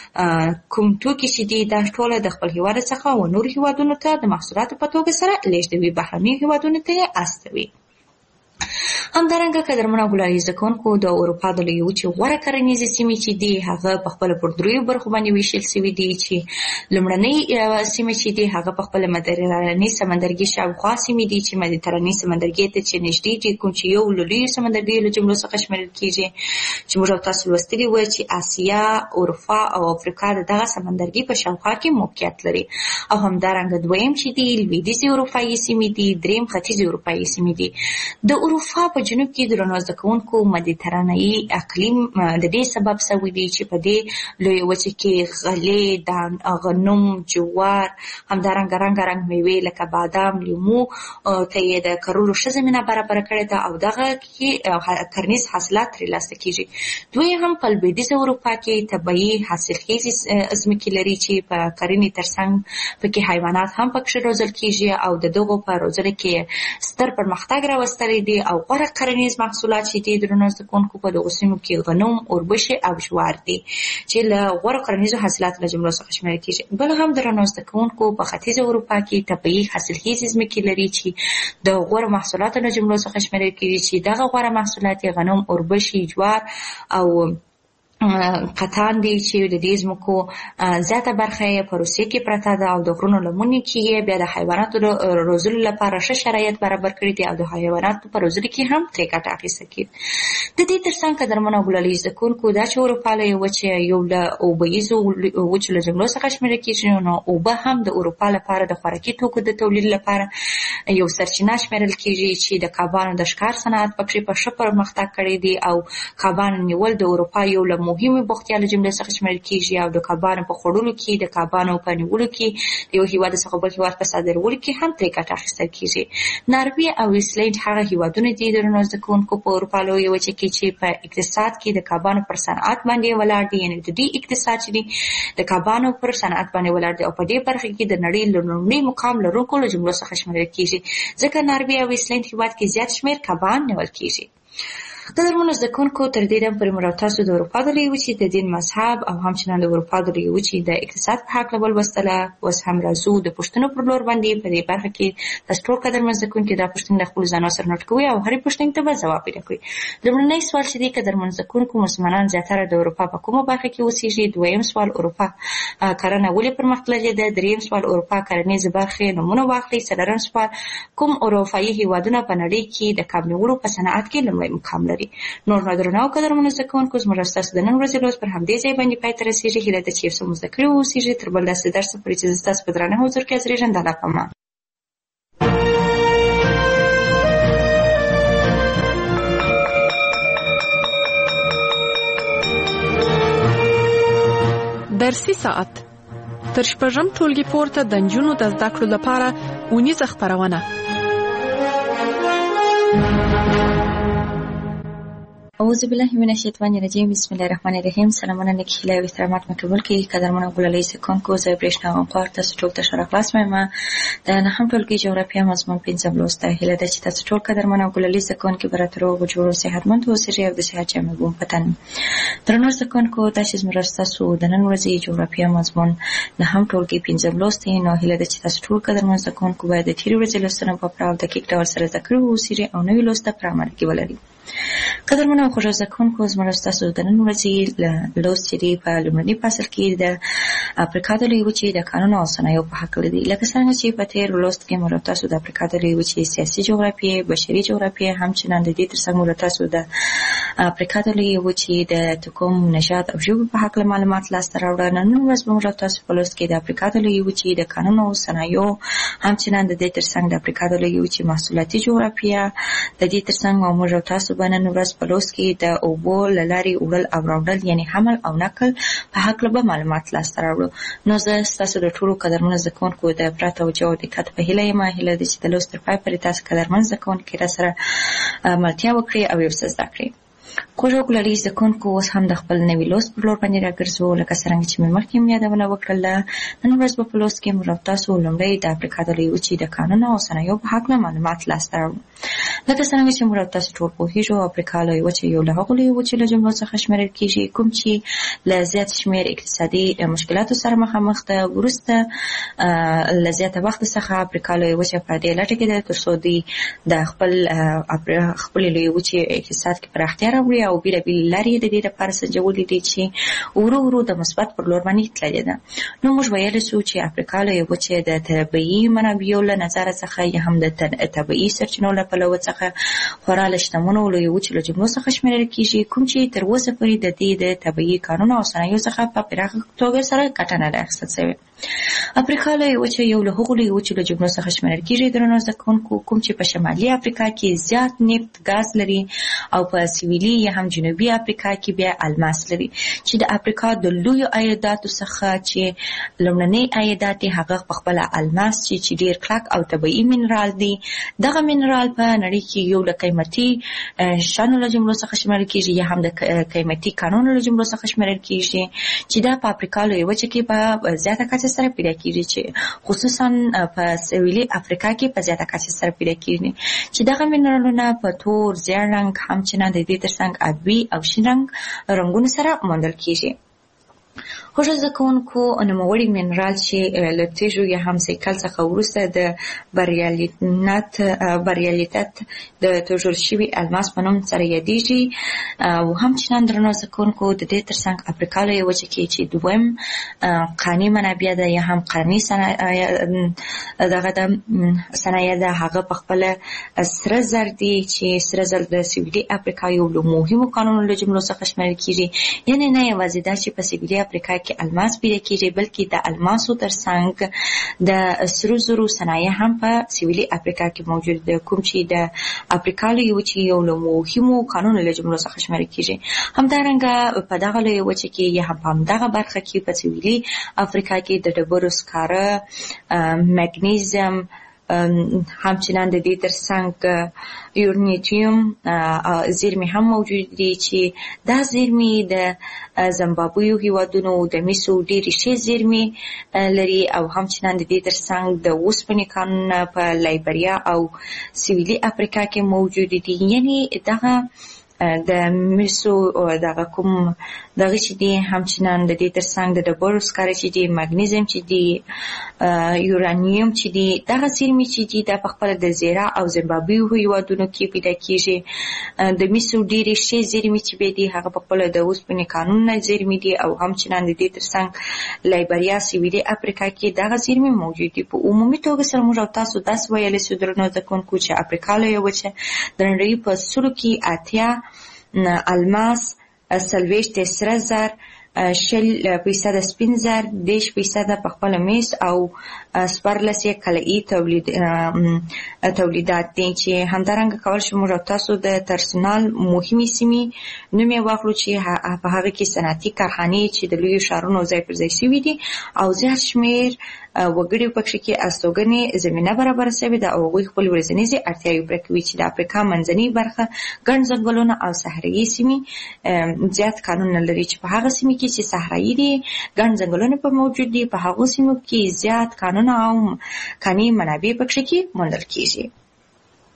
کوم توکي چې دي دا ټول د خپل هیواد څخه او نور هیوادونو ته د محصولاتو په توګه سره لیږدوي، بهرني هیوادونو ته یې استوي. همدارنګه قدرمنو ګلالي زده کوونکو د اروپا د لویې وچې غوره کرنیزې سیمې چې دي هغه په خپله پر دریو برخو باندې ویشل سوي دي، چې لومړنۍ سیمې چې دي هغه په خپله مدیترانې سمندرګي شاوخوا سیمې دي چې مدیترانې سمندرګي ته چې نږدې دي، کوم چې یو له لویو سمندرګیو له جملو څخه شمیرل کیږي، چې موږ او تاسو لوستلي وو چې اسیا، اروپا او افریقا د دغه سمندرګي په شاوخوا کې موقعیت لري. او همدارنګه دویم چې دي لویدیځې اروپایي سیمې دي، دریم ختیځې اروپایي سیمې دي. د اروپا په جنوب کې درنو زده کوونکو مدیترانه‌یي اقلیم د دې سبب شوی دی چې په دې لویه وچه کې غلې، غنم، جوار، همدارنګه رنګارنګ میوې لکه بادام، لیمو ته یې د کرلو ښه زمینه برابره کړې ده او دغه کې کرنیز حاصلات ترلاسه کیږي. دوی هم په لویدیځه اروپا کې طبیعي حاصلخیزې ځمکې لري چې په کرنې ترڅنګ پکې حیوانات هم پکې روزل کیږي او د دغو په روزنه کې ستر پرمختګ راوستلی دی. او غوره کرنیز محصولات چې دي درنو زده کوونکو په دغو سیمو کې غنم، اوربشې او جوار دي چې له غوره کرنیزو حاصلاتو له جملو څخه شمیرل کیږي. بل هم درنو زده کوونکو په ختیځه اروپا کې طبیعي حاصلخیزې ځمکې لري چې د غوره محصولاتو له جملو څخه شمیرل کیږي، چې دغه غوره محصولات غنم، اوربشې، جوار او قطان دي چې د دې ځمکو زیاته برخه یې په روسیې کې پرته ده او د غرونو لمنې کې یې بیا د حیواناتو روزلو لپاره ښه شرایط برابر کړي دي او د حیواناتو په روزلو کې هم ترې ګټه اخیستل کېږي. د دې ترڅنګ قدرمنو ګلالي زده کوونکو دا چې اروپا لویه وچې یو له اوبهیزو وچو له جملو څخه شمیرل کېږي، نو اوبه هم د اروپا لپاره د خوراکي توکو د تولید لپاره یو سرچینه شمیرل کېږي چې د کبانو د ښکار صنعت پکې په ښه پرمختګ کړی دی او کبانو نیول د اروپا یو له مهمې بوختیا له جملې څخه شمیرل کېږي او د کبانو په خوړلو کې، د کبانو په نیولو کې، د یو هیواد څخه بل هیواد په صادرولو کې هم ترې ګټه اخیستل کېږي. ناروې او ایسلنډ هغه هیوادونه دي درنو زده کوونکو په اروپا لویه وچه کې چې په اقتصاد کې د کبانو پر صنعت باندې ولاړ دي، یعنې د دوی اقتصاد چې دی د کبانو پر صنعت باندې ولاړ دی او په دې برخه کې د نړۍ له لومړي مقام لرونکو له جملو څخه شمیرل کېږي، ځکه ناروې او ایسلنډ هیواد کې زیات شمېر کبان نیول کېږي. قدرمنو زده کوونکو تر دې دمه پورې موږ تاسو د اروپا د لویې وچې د دین، مذهب او همچنان د اروپا د لویې وچې د اقتصاد په هکله ولوستله. اوس هم راځو د پوښتنو پر لور باندې. په دې برخه کې تاسو ټول قدرمن زده کوونکي دا پوښتنې د خپلو ځانونو سره نوټ کوئ او هرې پوښتنې ته به ځواب پیدا کړئ. لومړنی سوال چې دی قدرمن زده کوونکو، مسلمانان زیاتره د اروپا په کومه برخه کې اوسېږي؟ دویم سوال اروپا کرنه ولې پرمختللې ده؟ دریم سوال اروپا کرنیزې برخې نومونه واخلئ. څلورم سوال کوم اروپایي هیوادونه په نړۍ کې د کب نیولو په صنعت کې لومړی مقام لري؟ نور درنو قدرمنو زده کوونکو، زموږ ستاسو د نن ورځې لوست پر همدې ځای باندې پای ته رسېږي. هیله ده چې یو څه مو زده کړي واوسېږي. تر بل داسې درس پورې چې زه ستاسو په درانه حضور کې حاضرېږم، د الله په امان. درسي ساعت تر شپږم ټولګي پورته د نجونو د زده کړو لپاره اونیزه خپرونه. اعوذ بالله من الشیطان الرجیم. بسم الله الرحمن الرحیم. سلامونه، نیکی هیله او احترامات مو قبول کړئ. قدرمنو ګلالي زده کوونکو، زه برېښنا غمخوار تاسو ټول ته ښه راغلاست وایم. د نهم ټولګي جغرافیه مضمون 5 لوست ده. هیله ده چې تاسو ټول قدرمنو ګلالي زده کوونکي به راته روغ جوړ او صحتمند اوسئ او د صحت جامې مو په تن. درنو زده کوونکو، دا چې زموږ ستاسو د نن ورځې جغرافیه مضمون نهم ټولګي 5 لوست دی، نو هیله ده چې تاسو ټول قدرمن زده کوونکو باید د تېرې ورځې لوستنه په پوره او دقیق ډول سره زده کړي واوسئ او نوي لوست په عمل کې ولرئ. قدرمنو خوږ زده کوونکو، زموږ ستاسو د نن ورځې لوست چې دی په لومړني فصل کې د افریقا د لویې وچې د قانون او صنایعو په هکله دي. لکه څنګه چې په تېر لوست کې موږ تاسو د افریقا د لویې وچې سیاسي جغرافیې، بشري جغرافیې، همچنان د دې ترڅنګ موږ تاسو د افریقا د لویې وچې د تکوم، نژاد او ژبو په هکله معلومات لاسته راوړل. نن ورځ به موږ تاسو په لوست کې د افریقا د لویې وچې د قانون او صنایعو، همچنان د دې ترڅنګ د افریقا د لویې وچې محصولاتي جغرافیه، د دې ترڅنګ موږ تاسو به نن ورځ په لوست کې د اوبو له لارې وړل او راوړل یعنې حمل او نقل په هکله به معلومات لاسته راوړو. نو زه ستاسو د ټولو قدرمنو زده کوونکو د پوره توجه او دقت په هیله یم. هیله ده چې د لوست تر پای پورې تاسو قدرمن زده کوونکي راسره ملتیا وکړي او یو څه زده کړي. خوږ او ګلالي زده کوونکو اوس هم د خپل نوي لوست پر لور باندې راګرځو. لکه څرنګه چې مې مخکې یادونه وکړله، نن ورځ به په لوست کې موږ تاسو لومړی د افریقا د لویې وچې د قانون او صنایعو په هکله معلومات لاسته راوړو. لکه څرنګه چې موږ تاسو ټول پوهېږو، افریقا لویې وچې یو له هغو لویو وچې له جملو څخه شمېرل کېږي کوم چې له زیات شمېر اقتصادي مشکلاتو سره مخامخ ده. وروسته له زیاته وخت څخه افریقا لویې وچې په دې لټه کې ده تر څو دوی د خپلې لویې وچې اقتصاد کې پراختیا راوړي او بېلابېلې لارې د دې لپاره سنجولې دي چې ورو ورو د مثبت پر لور باندې تللې ده. نو موږ ویلی شو چې افریقا لویې وچې د طبیعي منابعو له نظره څخه یا هم د طبیعي سرچینو له پلوه څخه خورا له شتمنو لویې وچې له جملو څخه شمېرل کېږي، کوم چې تر اوسه پورې د دې د طبیعي قانونو او صنایعو څخه په پراخه توګه سره ګټه نه ده اخیستل شوې. افریقا لویې وچې یو له هغو لویو وچو له جملو څخه شمېرل کېږي درنو زده کوونکو، کوم چې په شمالي افریقا کې زیات نفت ګاز لري او په سویلي یا هم جنوبي افریقا کې بیا الماس لري، چې د افریقا د لویو عایداتو څخه چې لومړنی عایدات یې هغه په خپله الماس چې ډېر کلک او طبیعي منرال دی. دغه منرال په نړۍ کې یو له قیمتي شیانو له جملو څخه شمېرل کېږي یا هم د قیمتي کانونو له جملو څخه شمېرل کېږي، چې دا په افریقا لویې وچه کې په زیاته کچه سره پیدا کېږي، چې خصوصا په سویلي افریقا کې په زیاته کچه سره پیدا کېږي، چې دغه منرالونه په تور، زیړ رنګ، همچنان د دې ترڅنګ آبي او شین رنګ رنګونو سره موندل کېږي. خوږ زده کوونکو، نوموړی منرال چې له تیږو یا هم سیکل څخه وروسته د بریالیتت د توژل شوي الماس په نوم سره یادېږي. او همچنان درنو زده کوونکو، د دې ترڅنګ افریقا لویې وچه کې چې دویم قاني منابع ده یا هم قاني صنایع ده، هغه په خپله سره زر دي، چې سره زر د سویلي افریقا یو له مهمو قانونو له جملو څخه شمېرل کېږي. یعنې نه یوازې دا چې په سویلي افریقا کې الماس پیدا کېږي، بلکې د الماسو ترڅنګ د سرو زرو صنایع هم په سویلي افریقا کې موجود ده، کوم چې د افریقا لویې وچې یو له مهمو قانونو له جملو څخه شمېرل کېږي. همدارنګه په دغه لویې وچه کې یا هم په همدغه برخه کې په سویلي افریقا کې د ډبرو سکاره، مګنیزیم، همچنان د دې ترڅنګ یورانیم زیرمې هم موجود دي، چې دا زیرمې د زیمبابوې هیوادونو د مسو ډېرې ښې زیرمې لري، او همچنان د دې ترڅنګ د اوسپنې کانونه په لایبریا او سویلي افریقا کې موجود دي. یعنې دغه د مسو دغه کوم دغه چې دي، همچنان د دې ترڅنګ د ډبرو سکاره چې دي، مګنیزیم چې دي، یورانیم چې دي، دغه زیرمې چې دي دا په خپله د زیرا او زیمبابوې هیوادونو کې پیدا کېږي. د مسو ډېرې ښې زیرمې چې دي هغه په خپله د اوسپنې کانونه زیرمې دي، او همچنان د دې ترڅنګ لایبریا، سویلي افریقا کې دغه زیرمې موجود دي. په عمومي توګه سره موږ تاسو داسې ویلی شو درنو زده کوونکو چې افریقا لویه وچه د نړۍ په سلو کې 80 الماس، 40 سره زر، 60% سپین زر، 10% په خپله مس او 14 کلایي تولیدات دي، چې همدارنګه کول شو موږ تاسو د ترسنال مهمې سیمې نوم یې واخلو، چې په هغه کې صنعتي کارخانې چې د لویو ښارونو ځای پر ځای شوي دي، او زیات شمېر وګړي پکې کې استوګنې زمینه برابره شوې ده، او هغوی خپل ورځنیزې اړتیاوې پوره کوي، چې د افریقا منځنۍ برخه ګڼ ځنګلونه او صحرایي سیمې زیات کانونه لري، چې په هغه سیمې کې چې صحرایي دي، ګڼ ځنګلونه په موجود دي، په هغو سیمو کې زیات کانونه او کاني منابع پکې کې موندل کېږي.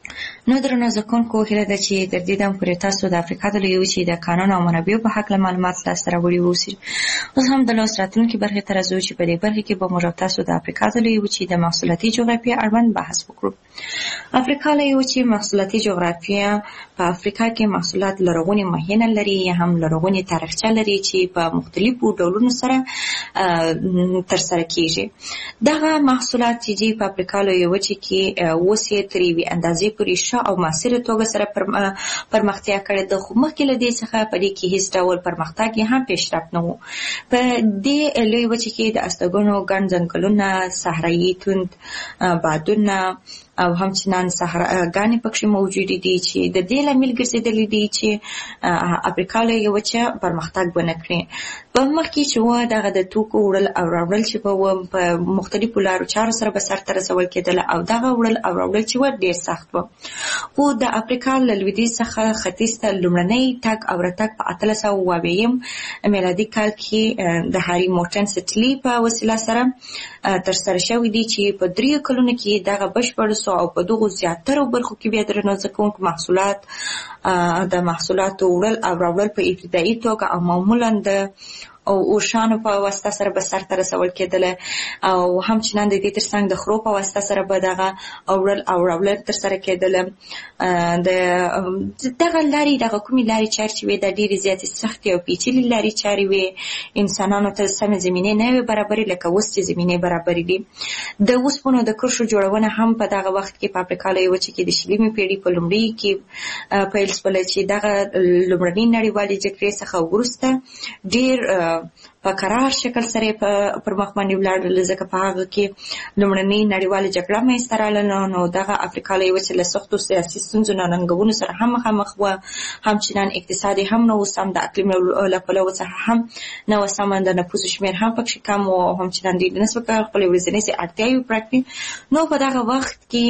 نو درنو زه کوونکو هیله ده چې تر دې دم پورې تاسو د افریقا د لویې وچې د کانونو او منابعو په هکله معلومات لاسته راوړي اوسئ. اوس هم د لوست راتلونکې برخې ته راځو چې په دې برخه کې به موږ او تاسو د افریقا د لویې وچې د محصولاتي جغرافیه اړوند بحث وکړو. افریقا لویې وچې محصولاتي جغرافیه په افریقا کې محصولات لرغونې مخینه لري یا هم لرغونې تاریخچه لري چې په مختلفو ډولونو سره ترسره کیږي. دغه محصولات چې په افریقا لویې وچې کې اوس یې تر یوې اندازې پورې ښه او مؤثره توګه سره پرمختیا کړې ده، خو مخکې له دې څخه په دې کې هیڅ ډول پرمختګ یا هم پیشرفت نه و. په دې لویې وچې کې د استوګنو ګڼ ځنګلونه، صحرایي توند بادونه او همچنان صحراګانې پکې موجودې دي چې د دې لامل ګرځېدلې دي چې افریقا لویې وچه پرمختګ ونه کړي. په مخکې چې و دغه د توکو وړل او راوړل چې په مختلفو لارو چارو سره به سرته رسول کېدل او دغه وړل او راوړل چې و ډېر سخت و. خو د افریقا له لویدیځ څخه ختیځ ته لومړنی تګ او راتګ په 1890 میلادي کال کې د هاري مورټن سټلي په وسیله سره ترسره شوی دی چې په 3 کلونو کې دغه بشپړ او په دغو زیاترو برخو کې بیا درنو زه کوونکو محصولات د محصولاتو وړل او راوړل په ابتدایي توګه او معمولا د اوښانو په واسطه سره به سرته رسول کېدل او همچنان د دې ترڅنګ د خرو په واسطه سره به دغه وړل او راوړل ترسره کېدل. دغه لارې دغه کومې لارې چارې چې وې د ډېرې زیاتې سختې او پیچلې لارې چارې وې، انسانانو ته سمې زمینې نه وې برابرې لکه اوس چې زمینې برابرې دي. د اوسپنو د کرښو جوړونه هم په دغه وخت کې په افریقا لویې وچې کې د 20مې پېړۍ په لومړي کې پیل شوله چې دغه لومړنۍ نړیوالې جګړې څخه وروسته ډېر په قرار شکل سره پر مخ باندې ولاړل، ځکه په هغه کې لومړنۍ نړیواله جګړه منځته راغله. نو دغه افریقا لویې وچې له سختو سیاسي ستونزو نه ننګونو سره هم مخامخ وه، همچنان اقتصادي هم نه و سم، د اقلیم له پلوه څخه هم نه و سم، د نفوسو شمېر هم پکې کم و، همچنان دوی نسبت خپلې ورځنۍ اړتیاوې پوره کړي. نو په دغه وخت کې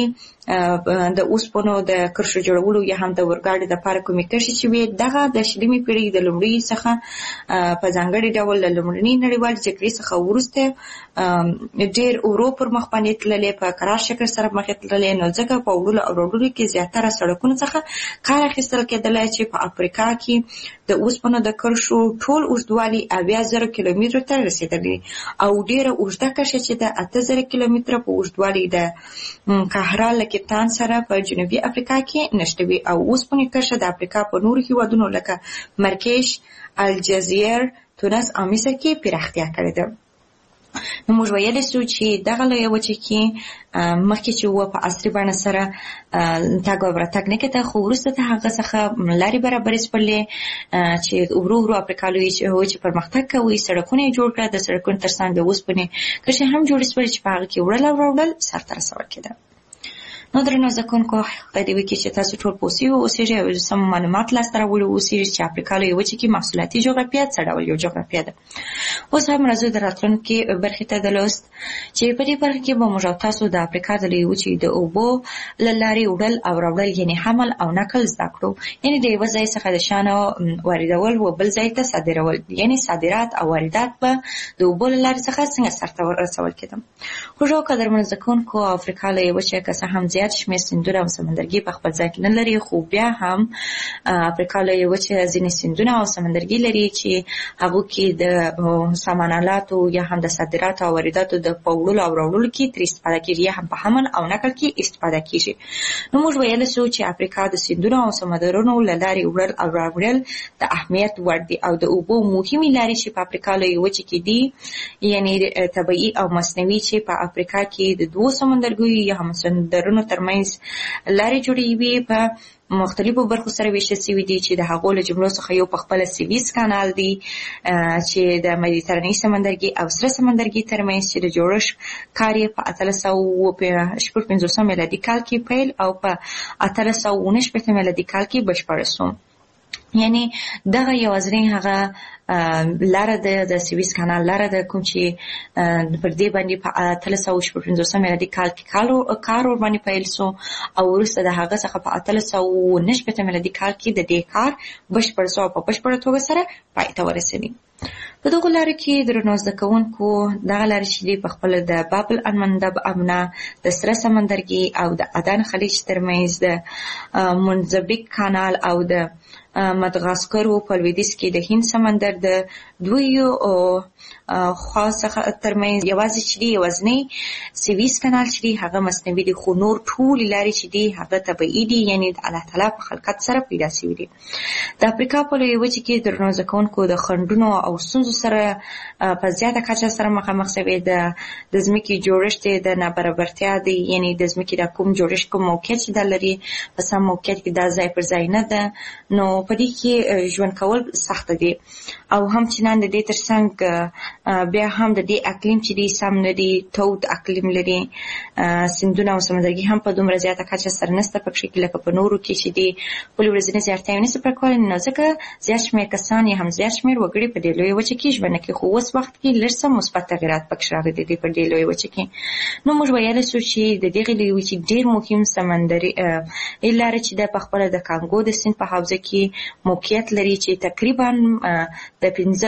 د اوسپنو د کرښو جوړولو یا هم د اورګاډي دپاره کومې کرښې چې وې دغه د 20مې پېړۍ د لومړي څخه په ځانګړي ډول د لومړنۍ نړیوالې جګړې څخه وروسته ډېر ورو پر مخ باندې تللې، په قرار شکل سره مخې تللې. نو ځکه په وړلو او راوړلو کې زیاتره سړکونو څخه کار اخیستل کېدلی چې په افریقا کې د اوسپنو د کرښو ټول اوږدوالی 80,000 کیلومترو ته رسېدلی او ډېره اوږده کرښه چې د 8,000 کیلومتره په اوږدوالي د قهرا له کیپټان سره په جنوبي افریقا کې نشته وي او اوسپنې کرښه د افریقا په نورو هېوادونو لکه مرکش، الجزایر، تونس او مصر کې پراختیا کړې ده. نو موږ ویلی سو چې دغه لویه وچه کې مخکې چې و په عصري بڼه سره تګ او راتګ نه کېده، خو وروسته د هغه څخه لارې برابرې شولې چې ورو ورو افریقا لویه وچې پرمختګ کوي، سړکونه یې جوړ کړه، د سړکونو ترڅنګ د اوسپنې کرښې هم جوړې شولې چې په هغه کې وړل او راوړل سرته رسول کېده. نو درنو زده کوونکو په دې ویډیو کې چې تاسو ټول پوه شوي اوسئ او سم معلومات لاسته راوړي اوسئ چې افریقا لویه وچې کې محصولاتي جغرافیه څه ډول یو جغرافیه ده. اوس هم راځو د راتلونکي برخې ته د لوست چې په دې برخه کې به موږ او تاسو د افریقا د لویې وچې د اوبو له لارې وړل او راوړل یعنې حمل او نقل زده کړو، یعنې د یوه ځای څخه د شیانو واردول و بل ځای ته صادرول، یعنې صادرات او واردات به د اوبو له لارې څخه څنګه سرته رسول کېده. خوږو قدرمنو زده کوونکو افریقا لویه وچه که څه هم زیات شمېر سیندونه او سمندرګي په خپل ځای کې نه لري، خو بیا هم افریقا لویه وچه ځینې سیندونه او سمندرګي لري چې هغو کې د سامان آلاتو یا هم د صادراتو او وارداتو د په وړلو او راوړلو کې ترې استفاده کېږي یا هم په حمل او نقل کې استفاده کېږي. نو موږ ویلی سو چې افریقا د سیندونو او سمندرونو له لارې وړل او راوړل د اهمیت وړ دي او د اوبو مهمې لارې چې په افریقا لویه وچه کې دي، یعنې طبیعي او مصنوعي چې په افریقا کې د دوو سمندرګیو یا هم سمندرونو ترمنځ لارې جوړوي په مختلفو برخو سره ویشل شوي دي چې د هغو له جملو څخه یو په خپله سویس کانال دی چې د مدیترانې سمندرګي او سره سمندرګي ترمنځ چې د جوړښت کار یې په 1856 میلادي کال کې پیل او په 1869 میلادي کال کې بشپړ شو. یعنی دغه یوازینی هغه لاره د سویس کانال لاره ده کوم چې پر دې باندې په 1856 میلادي کال کې کار ور باندې پیل شو او وروسته د هغه څخه په 1869 میلادي کال کې د دې کار بشپړ شو او په بشپړه توګه سره پای ته ورسېدی. په دغو لارو کې درنو زده کوونکو دغه لارې چې دي په خپله د باب المندب امنا د سره سمندرګي او د عدن خلیج ترمنځ د منځبیک کانال او د مدغاسکر په لویدیځ کې د هند سمندر د دویو خوا څخه ترمنځ یوازې چې دي یوازینی سویس کانال چې دي هغه مصنوعي دي، خو نور ټولې لارې چې دي هغه طبیعي دي، یعنې د الله تعالی په خلقت سره پیدا شوي دي. د افریقا په لویه وچه کې درنو زده کوونکو د خنډونو او ستونزو سره په زیاته کچه سره مخامخ شوي. د ځمکې جوړښت د نابرابرتیا دی، یعنې د ځمکې د کوم جوړښت کوم موقعیت چې دا لري په سم موقعیت کې دا ځای پر ځای نه ده، نو په دې کې ژوند کول سخته دي. او هم چې نن د دې ترڅنګ بیا هم د دې اقلیم چې دی سم نه دی، تود اقلیم لري، سیندونه او سمندرګي هم په دومره زیاته کچه سره نشته پکې کې لکه په نورو کې چې دي خپلې ورځنۍ اړتیاوې نشي پوره کولی. نو ځکه زیات شمېر کسان یا هم زیات شمېر وګړي په دې لویه وچه کې ژوند کوي، خو اوس وخت کې لږ څه مثبت تغیرات پکې راغلي دي په دې لویه وچه کې. نو موږ ویلی شو چې د دغې لویې وچې ډېر مهم سمندري لاره چې ده په خپله د کانګو د سیند په حوزه کې موقعیت لري چې تقریبا د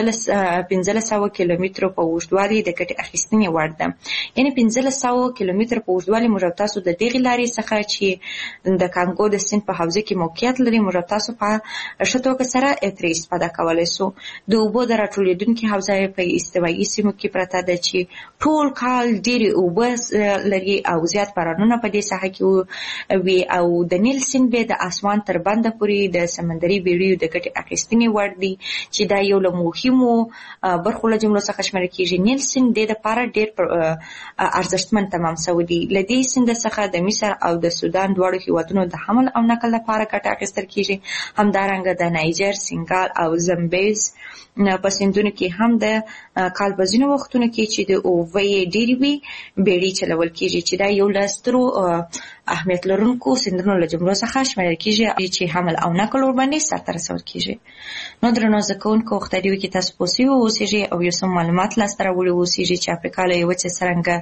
1500 کیلومترو په اوږدوالي د ګټې اخیستنې وړ ده. یعنې 1500 کیلومتر په اوږدوالي موږ او تاسو د دغې لارې څخه چې د کانګو د سیند په حوزه کې موقعیت لري موږ او تاسو په ښه توګه سره ترې استفاده کولی شو. د اوبو د راټولېدونکې حوزه په استوایي سیمو کې پرته ده چې ټول کال ډېرې اوبه لري او زیات بارانونه په دې ساحه کې وي، او د نیل سیند بیا د اسمان تر بنده پورې د سمندري بیړیو د ګټې اخیستنې وړ دی چې دا یو له مهمو برخو له جملو څخه شمېرل کېږي. نیل سیند دې دپاره ډېر ارزښتمن تمام شوی دی. له دې سیند څخه د مصر او د سودان دواړو هېوادونو د حمل او نقل لپاره ګټه اخیستل کېږي. همدارنګه د نایجر، سینګال او زمبیز په سیندونو کې هم د کال په ځینو وختونو کې چې د اوبه یې ډېرې وي بیړۍ چلول کېږي چې دا یو له سترو اهمیت لرونکو سیندونو له جملو څخه شمېرل کېږي چې حمل او نقل ورباندې سرته رسول کېږي. نو درنو زده کوونکو وخت دی کې تاسو پوه شوي اوسېږئ او یو څه معلومات لاسته راوړي اوسېږي چې افریقا لویه وچه څرنګه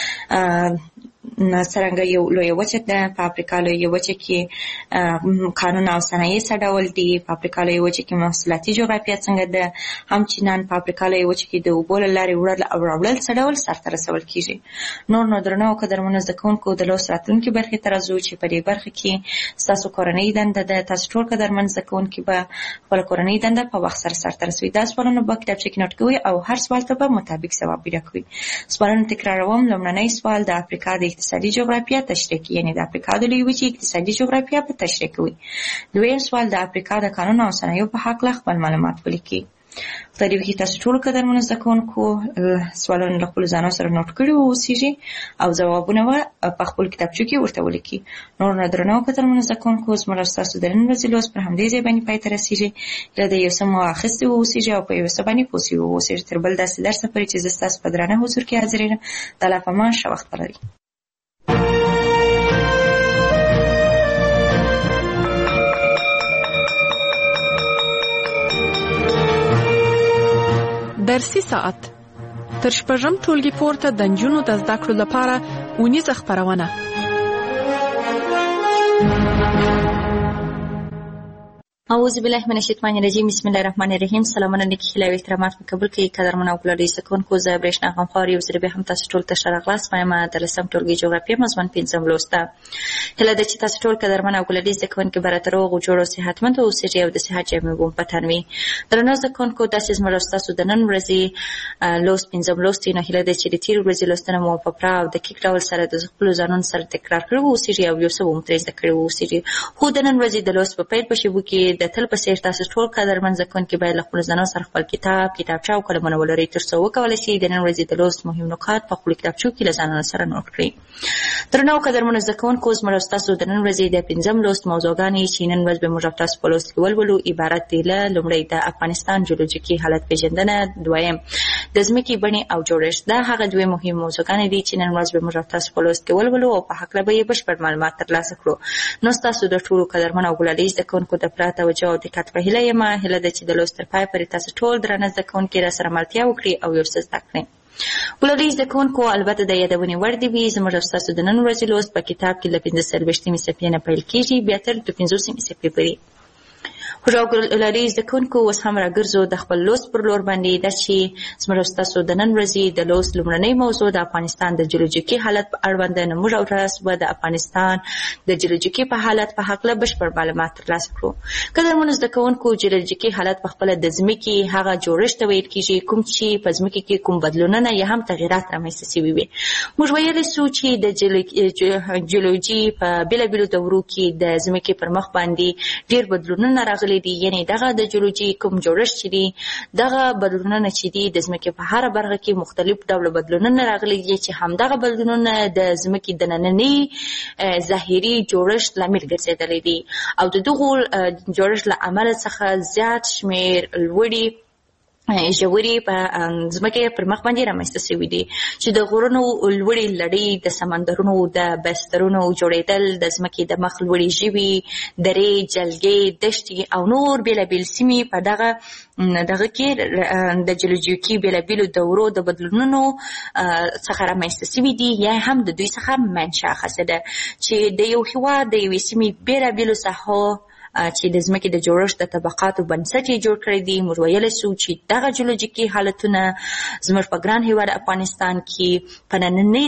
یو لویه وچه ده. په افریقا لویه وچه کې قانون او صنایع څه ډول دي، په افریقا لویه وچه کې محصولاتي جغرافیه څنګه ده، هم چې نن په افریقا لویه وچه کې د اوبو له لارې وړل او راوړل څه ډول سرته رسول کېږي. نو درنو او قدرمنو زده کوونکو د لوست راتلونکې برخې ته راځو چې په دې برخه کې ستاسو کورنۍ دنده ده. تاسو ټول قدرمن زده کوونکي به خپله کورنۍ دنده په وخت سره سرته رسوي. دا سوالونه به کتابچه کې نوټ کوئ او هر سوال ته به مطابق ځواب پیدا کوئ. سوالونه تکراروم. لومړنی سوال د افریقا د اقتصادي جغرافیه تشریح کوي، یعنې د افریقا د لویې وچې اقتصادي جغرافیه په تشریح کوي. دویم سوال د افریقا د قانون او صنایعو په هکله خپل معلومات ولیکي. په دې کې تاسو ټول قدرمنو زده کوونکو سوالونه له خپلو ځانو سره نوټ کړي اوسېږي او ځوابونه به په خپلو کتابچو کې ورته ولیکي. نور نو درنو قدرمنو زده کوونکو زموږ او ستاسو د نن ورځې لوست پر همدې ځای باندې پای ته رسېږي. هیله ده یو څه مو اخیستي واوسېږي او په یو څه باندې پوه شوي واوسېږي. تر بل داسې درسه پورې چې زه ستاسو په درانه حضور کې حاضرېږم. د الله په امان، ښه وخت ولرئ. درسي ساعت تر شپږم ټولګي پورته د نجونو د زده کړو لپاره اونیزه خپرونه. اعوذ بالله من الشیطان الرجیم. بسم الله الرحمن الرحیم. سلامونه نیکی هیله او احترامات مې قبول کړئ. قدرمن او ګلالي زده کوونکو، زه برېښنا غمخوار یو ځل بیا هم تاسو ټول ته ښه راغلاست. وایم د لسم ټولګي جغرافیه مضمون 5م لوست ده. هیله ده چې تاسو ټول قدرمن او ګلالي زده کوونکي به راته روغ او جوړ او صحتمند اوسېږئ او د صحت جامې به مو په تن وي. درنو زده کوونکو، داسې زموږ او ستاسو د نن ورځې لوست 5م لوست دی. نو هیله ده چې د تېرې ورځې لوستنه مو په پوره او دقیق ډول سره د خپلو ځانونو سره تکرار کړي واوسېږي او یو څه به مو ترې زده کړي واوسېږي. خو د نن ورځې د لوست په پیل په شیبو کې د تل په څېر تاسو ټول قدرمن زده کوونکي باید له خپلو ځانونو سره خپل کتاب، کتابچه او قلمونه ولرئ تر څو وکولی شئ د نن ورځې د لوست مهم نکات په خپلو کتابچو کې له ځانونو سره نوټ کړئ. درنو قدرمنو زده کوونکو، زموږ او ستاسو د نن ورځې د 5م لوست موضوعګانې چې نن ورځ به موږ او تاسو په لوست کې ولولو عبارت دي له لومړی د افغانستان جیولوجیکي حالت پېژندنه، دویم د ځمکې بڼې او جوړښت. دا هغه دوې مهم موضوعګانې دي چې نن ورځ به موږ او تاسو په لوست کې ولولو او په هکله به یې بشپړ معلومات ترلاسه کړو. نو ستاسو د ټولو قدرمن او ګلالي زده کوونکو د پوره توجه او دقت په هیله یم. هیله ده چې د لوست تر پای پورې تاسو ټول درانه زده کوونکي راسره ملتیا وکړي او یو څه زده کړئ. ګلالي زده کوونکو، البته د یادونې وړ دې وي زموږ او ستاسو د نن ورځې لوست په کتاب کې له 45مې صفحې نه پیل کېږي بیا تر 50مې صفحې پورې. حجرالعلي زده کوونکو اوس هم راګرځو د خپل لوست پر لور باندې دا چې زموږ ستاسو د نن ورځې د لوست لومړنۍ موضوع د افغانستان د جیولوجیکي حالت په اړوند ده. نو موږ او تاسو به د افغانستان د جیولوجیکي په حالت په هکله بشپړ معلومات ترلاسه کړو. قدرمنو زده کوونکو، جیولوجیکي حالت په خپله د ځمکې هغه جوړښت ته ویل کېږي کوم چې په ځمکې کې کوم بدلونونه یا هم تغیرات رامنځته شوي وي. موږ ویلی سو چې د جیولوجي په بېلابېلو دورو کې د ځمکې پر مخ باندې ډېر بدلونونه راغلي دي. یعنې دغه د جیولوجي کوم جوړښت چې دي، دغه بدلونونه چې دي د ځمکې په هره برخه کې مختلف ډوله بدلونونه راغلي دي چې همدغه بدلونونه د ځمکې د ننني ظاهري جوړښت لامل ګرځېدلی دي او د دغو جوړښت له امله څخه زیات شمېر لوړې ژورې په ځمکې پر مخ باندې رامنځته شوي دي چې د غرونو لوړې لړۍ، د سمندرونو د بسترونو جوړېدل، د ځمکې د مخ لوړې ژوي، درې، جلګې، دښتې او نور بېلابېل سیمې په دغه کې د جیولوجیکي بېلابېلو دورو د بدلونونو څخه رامنځته شوي دي یا هم د دوی څخه منشأ اخیستې ده چې د یو هېواد د یوې سیمې بېلابېلو ساحو چې د ځمکې د جوړښت د طبقاتو بنسټ یې جوړ کړی دی. موږ ویلی سو چې دغه جیولوجیکي حالتونه زموږ په ګران هېواد افغانستان کې په نننۍ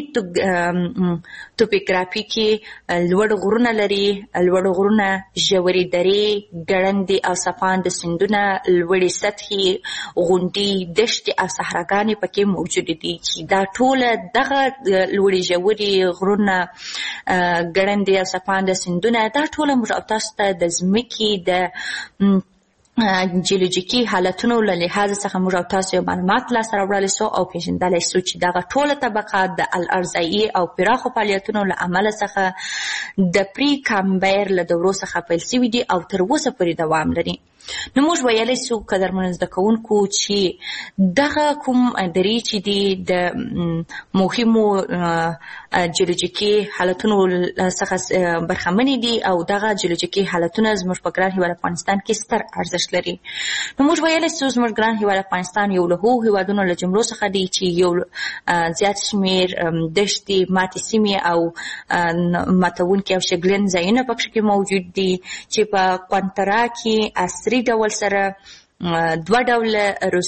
توپوګرافي کې لوړ غرونه لري، لوړ غرونه، ژورې درې، ګړندې او څپانده سیندونه، لوړې سطحې، غونډۍ، دښتې او صحراګانې پکې موجودې دي چې دا ټوله دغه لوړې ژورې غرونه، ګړندې او څپانده سیندونه، دا ټوله موږ او تاسو ته د ځمکې د جیولوجیکي حالتونو له لحاظ څخه موږ او تاسو یو معلومات لاسته راوړلی سو او پېژندلی سو چې دغه ټوله طبقات د الارضایي او پراخو فعالیتونو له امله څخه د پري کامبر له دورو څخه پیل شوي دي او تر اوسه پورې دوام لري. نو موږ ویلی سو قدرمنو زده کوونکو چې دغه کوم درې چې دي د مهمو جیولوجیکي حالتونو څخه برخمنې دي او دغه جیولوجیکي حالتونه زموږ په ګران هېواد افغانستان کې ستر ارزښت لري. نو موږ ویلی سو زموږ ګران هېواد افغانستان یو له هغو هېوادونو له جملو څخه دی چې یو زیات شمېر دښتې، ماتې سیمې او ماتونکي او شګلن ځایونه پکښې کې موجود دي چې په قونترا کې عصري ډول سره دوه ډوله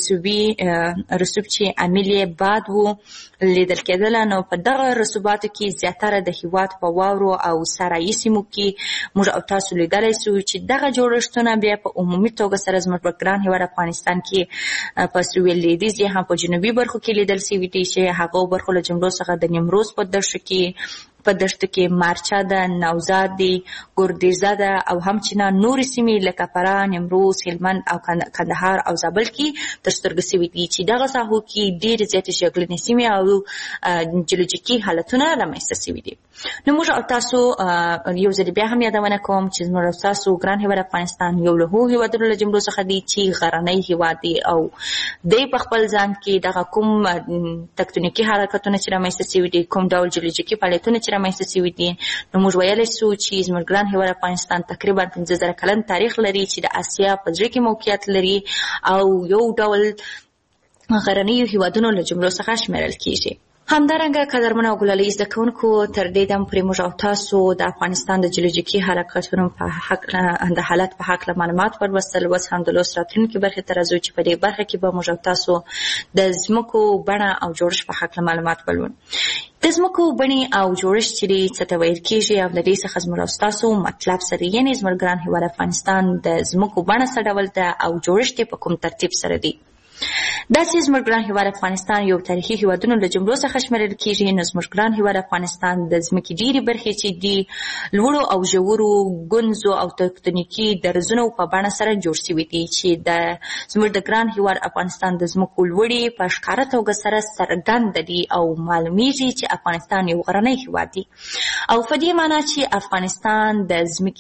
رسوب چې عامل یې باد و لیدل کېدله. نو په دغه رسوباتو کې زیاتره د هېواد په واورو او صحرایي سیمو کې موږ او تاسو لیدلی سو چې دغه جوړښتونه بیا په عمومي توګه سره زموږ په ګران هېواد افغانستان کې په سویل لویدیځ یا هم په جنوبي برخو کې لیدل سوي دي چې هغو برخو له جملو څخه د نیمروز په دښتو کې مارچا ده، نوزاد دی، ګردیزه ده او همچنان نورې سیمې لکه فراه، نیمروز، هلمند او کندهار او زابل کې تر سترګو سوي دي چې دغه ساحو کې ډېرې زیاتې شګلنې سیمې او جیولوجیکي حالتونه رامنځته سوي دي. نو موږ او تاسو یو ځل بیا هم یادونه کوم چې زموږ او تاسو ګران هېواد افغانستان یو له هغو هېوادونو له جملو څخه دی چې غرنی هېواد دی او دی په خپل ځان کې دغه کوم تکتونیکي حرکتونه چې رامنځته سوي دي، کوم ډول جیولوجیکي فعالیتونه چې رامنځته سوي دي، نو موږ ویلی سو چې زموږ ګران هېواد افغانستان تقریبا 15,000 کلن تاریخ لري چې د اسیا په زړه کې موقعیت لري او یو ډول غرنیو هېوادونو له جملو څخه شمیرل کېږي. همدارنګه قدرمنو او ګلالي زده کوونکو، تر دې دم پورې موږ او تاسو د افغانستان د جیولوجیکي حرکتونو په د حالت په هکله معلومات ولوستل. اوس هم د لوست راتلونکي برخې ته راځو چې په دې برخه کې به موږ او تاسو د ځمکو بڼه او جوړښت په هکله معلومات ولولو. د ځمکو بڼې او جوړښت چې دی څه ته ویل کېږي او د دې څخه زموږ او ستاسو مطلب سره، یعنې زموږ ګران هېواد افغانستان د ځمکو بڼه څه ډول ده او جوړښت یې په کوم ترتیب سره دی. داسې زموږ ګران هېواد افغانستان یو تاریخي هېوادونو له جملو څخه شمیرل کېږي. نو زموږ ګران هېواد افغانستان د ځمکې ډېرې برخې چې دي لوړو او ژورو ګونځو او تکتونیکي درزونو په بڼه سره جوړ شوي دي چې زموږ د ګران هېواد افغانستان د ځمکو لوړې په ښکاره توګه سره څرګنده دي او معلومیږي چې افغانستان یو غرنی هېواد دی او په دې معنا چې افغانستان د ځمکې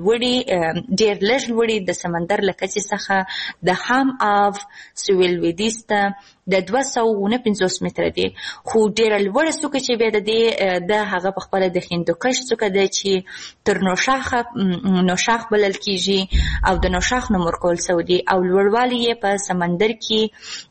ډېر لږ لوړې د سمندر له کچې څخه د خام آب سویل لویدیځ ته د 249 متره دی، خو ډېره لوړه څوکه چې بیا د هغه په خپله د هندوکش څوکه ده چې تر نوشاخ بلل کېږي او د نوشاخ نوم ورکول سوی دی او لوړوالی یې په سمندر کې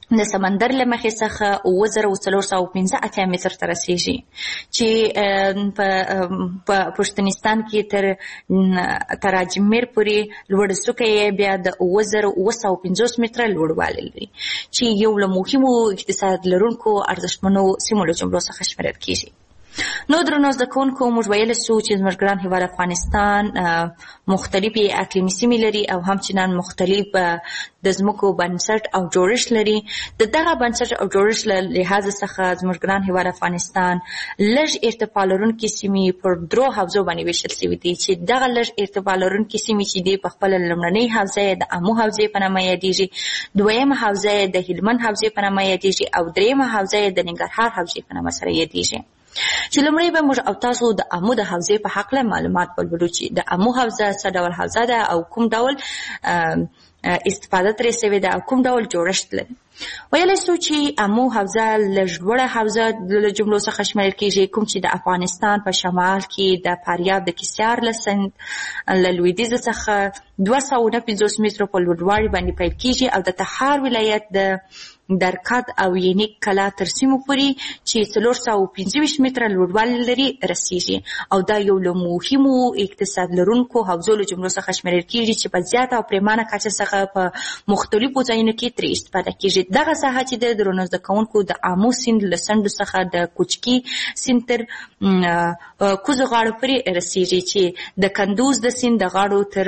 د سمندر له مخې څخه 9415 متر ته رسیږي چې په پښتونستان کې تر اجمیر پورې لوړ څوکه یې بیا د 8950 متره لوړوالی لري چې یو له مهمو اقتصاد لرونکو ارزښتمنو سیمو له جملو څخه شمیرل کیږي. نو درنو زده کوونکو موږ ویلی سو چې زموږ ګران هیواد افغانستان مختلفې اقلیمي سیمې لري او همچنان مختلف د ځمکو بنسټ او جوړښت لري. د دغه بنسټ او جوړښت له لحاظ څخه زموږ ګران هیواد افغانستان لږ ارتفاع لرونکي سیمې پر 3 حوزو باندې ویشل شوي دي چې دغه لږ ارتفاع لرونکي سیمې چې دي په خپله لومړنۍ حوزه یې د امو حوزې په نامه یادیږي، دویمه حوزه یې د هلمند حوزې په نامه یادیږي او دریمه حوزه یې د ننګرهار حوزې په نامه سره یادیږي. چې لومړی به موږ او تاسو د امو د حوزې په هکله معلومات ولولو چې د امو حوزه څه ډول حوزه ده او کوم ډول استفاده ترې شوې ده او کوم ډول جوړښت لري. ویلی سو چې امو حوزه لږ لوړه حوزه له جملو څخه شمیرل کیږي، کوم چې د افغانستان په شمال کې د فاریاب د کیسیار له سیند له لویدیځ څخه 250 مترو په لوړوالي باندې پیل کیږي او د تخار ولایت د درکد او ینیک کلا تر سیمو پورې چې 425 متره لوړوالی لري رسیږي او دا یو له مهمو اقتصاد لرونکو حوزو له جملو څخه شمیرل کیږي چې په زیاته او پریمانه کچه څخه په مختلفو ځایونو کې ترې استفاده کیږي. دغه ساحه چې د درنو زده کوونکو د امو سیند له څنډو څخه د کوچکي سیند تر کوزو غاړو پورې رسیږي چې د کندوز د سیند د غاړو تر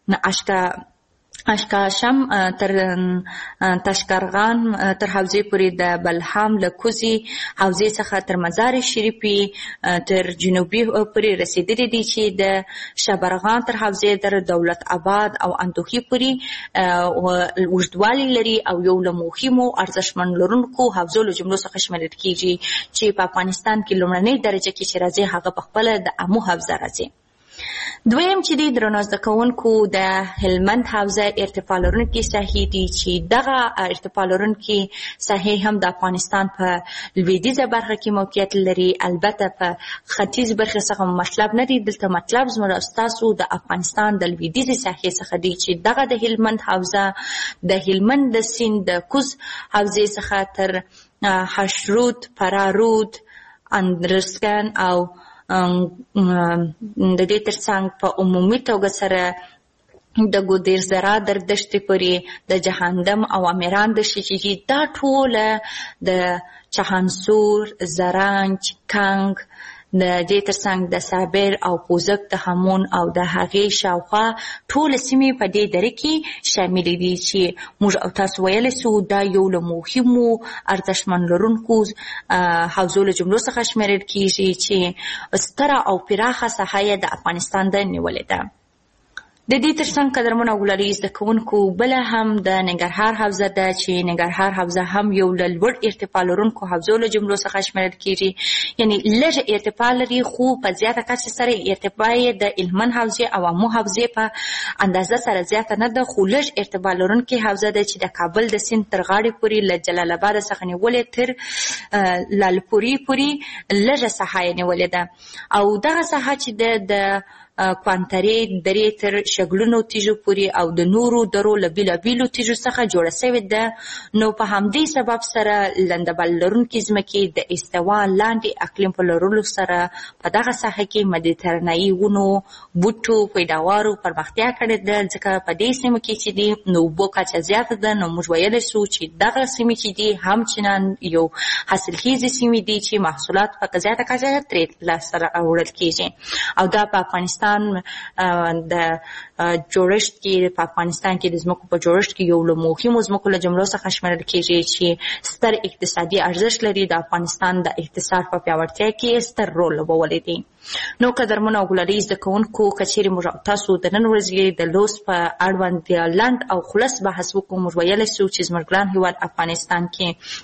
اشکاشم تر تشکرغان تر حوزې پورې د بلحام له کوزي حوزې څخه تر مزار شریفي تر جنوبي پورې رسیدلي دي چې د شبرغان تر حوزې تر دولت آباد او اندوخي پورې اوږدوالی لري او یو له مهمو ارزښتمن لرونکو حوزو له جملو څخه شمیرل کیږي چې په افغانستان کې لومړنۍ درجه کې چې راځي هغه په خپله د امو حوزه راځي. دویم چې دی درنو زده کوونکو د هلمند حوزه ارتفاع لرونکي ساحې دي چې دغه ارتفاع لرونکي ساحې هم د افغانستان په لویدیځه برخه کې موقعیت لري. البته په ختیځ برخه څخه مطلب نه دی، دلته مطلب زموږ او ستاسو د افغانستان د لویدیځې ساحې څخه دی چې دغه د هلمند حوزه د هلمند د سیند د کوز حوزې څخه تر حشرود، فرارود، اندرسکن او د دې ترڅنګ په عمومي توګه سره د ګودیرزرا در دښتې پورې د جهنم او امیران دښتې چې دا ټوله د چهانسور، زرنج، کنگ، د دې ترڅنګ د صابر او پوزک د همون او د هغې شاوخوا ټوله سیمې په دې دره کې شاملې دي چې موږ او تاسو ویلی سو دا یو له مهمو ارزښتمن لرونکو حوزو له جملو څخه شمیرل کیږي چې ستره او پراخه ساحه یې د افغانستان د نیولې ده. د دې ترڅنګ قدرمنو او ګلالي زده کوونکو بله هم د ننګرهار حوزه ده چې ننګرهار حوزه هم یو له لوړ ارتفاع لرونکو حوزو له جملو څخه شمیرل کیږي، یعنی لږ ارتفاع لري خو په زیاته کچه سره ارتفاع یې د هلمند حوزې او امو حوزې په اندازه سره زیاته نه ده، خو لږ ارتفاع لرونکې حوزه ده چې د کابل د سیند تر غاړې پورې له جلال آباد څخه نیولې تر لالپورې پورې لږه ساحه یې نیولې ده او دغه ساحه چې د کوانترې درې تر شګلونو تیږو پورې او د نورو درو له بیلابیلو تیږو څخه جوړه سوې ده. نو په همدې سبب سره لندبل لرونکي ځمکې د استوا لاندې اقلیم په لرلو سره په دغه ساحه کې مدیترانه‌ایي ونو بوټو پیداوارو پرمختیا کړې ده، ځکه په دې سیمو کې چې دي نو اوبو کچه زیاته ده. نو موږ ویلی سو چې دغه سیمې چې دي همچنان یو حاصلخیزې سیمې دي چې محصولات په زیاته کچه ترې لاسته راوړل کیږي او دا په افغانستان د جوړښت کې په افغانستان کې د ځمکو په جوړښت کې یو له مهمو ځمکو له جملو څخه شمیرل کیږي چې ستر اقتصادي ارزښت لري، د افغانستان د اقتصاد په پیاوړتیا کې ستر رول لوبولی دی. نو قدرمنو او ګلالي زده کوونکو که چیرې موږ او تاسو د نن ورځې د لوست په اړوند لنډ او خلص بحث وکړو، موږ ویلی سو چې زموږ ګران هېواد افغانستان کې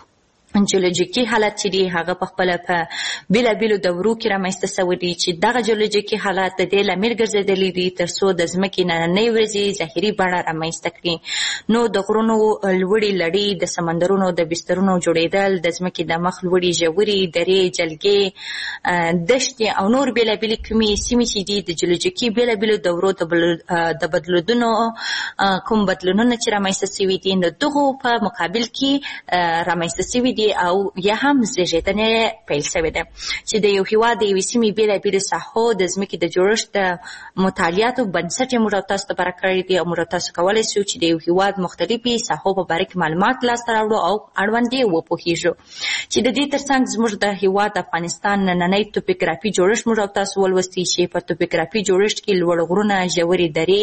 جیولوژیکي حالت چې دی هغه په خپله په بېلابېلو دورو کې رامنځته سوی دی چې دغه جیولوژیکي حالت د دې لامل ګرځېدلی دي تر څو د ځمکې نننۍ ورځې ظاهري بڼه رامنځته کړي. نو د غرونو لوړې لړۍ، د سمندرونو د بسترونو جوړېدل، د ځمکې د مخ لوړې ژورې درې، جلګې، دښتې او نور بېلابېلې کومې سیمې چې دي د جیولوژیکي بېلابېلو دورو د بدلونونو کوم بدلونونه چې رامنځته سوي دي نو دغو په مقابل کې رامنځته سوي دي او یا هم زیږېدنې پیل شوې ده چې د یو هېواد د یوې سیمې بېلابېلو ساحو د ځمکې د جوړښت د مطالعاتو بنسټ یې موږ او تاسو لپاره کړی دی او موږ او تاسو کولی شو چې د یو هېواد مختلفې ساحو په باره کې معلومات لاسته راوړو او اړوند یې وپوهېږو چې د دې تر څنګ زموږ د هېواد افغانستان نننی توپوګرافي جوړښت موږ او تاسو ولوستي چې په توپوګرافي جوړښت کې لوړ غرونه، ژورې درې،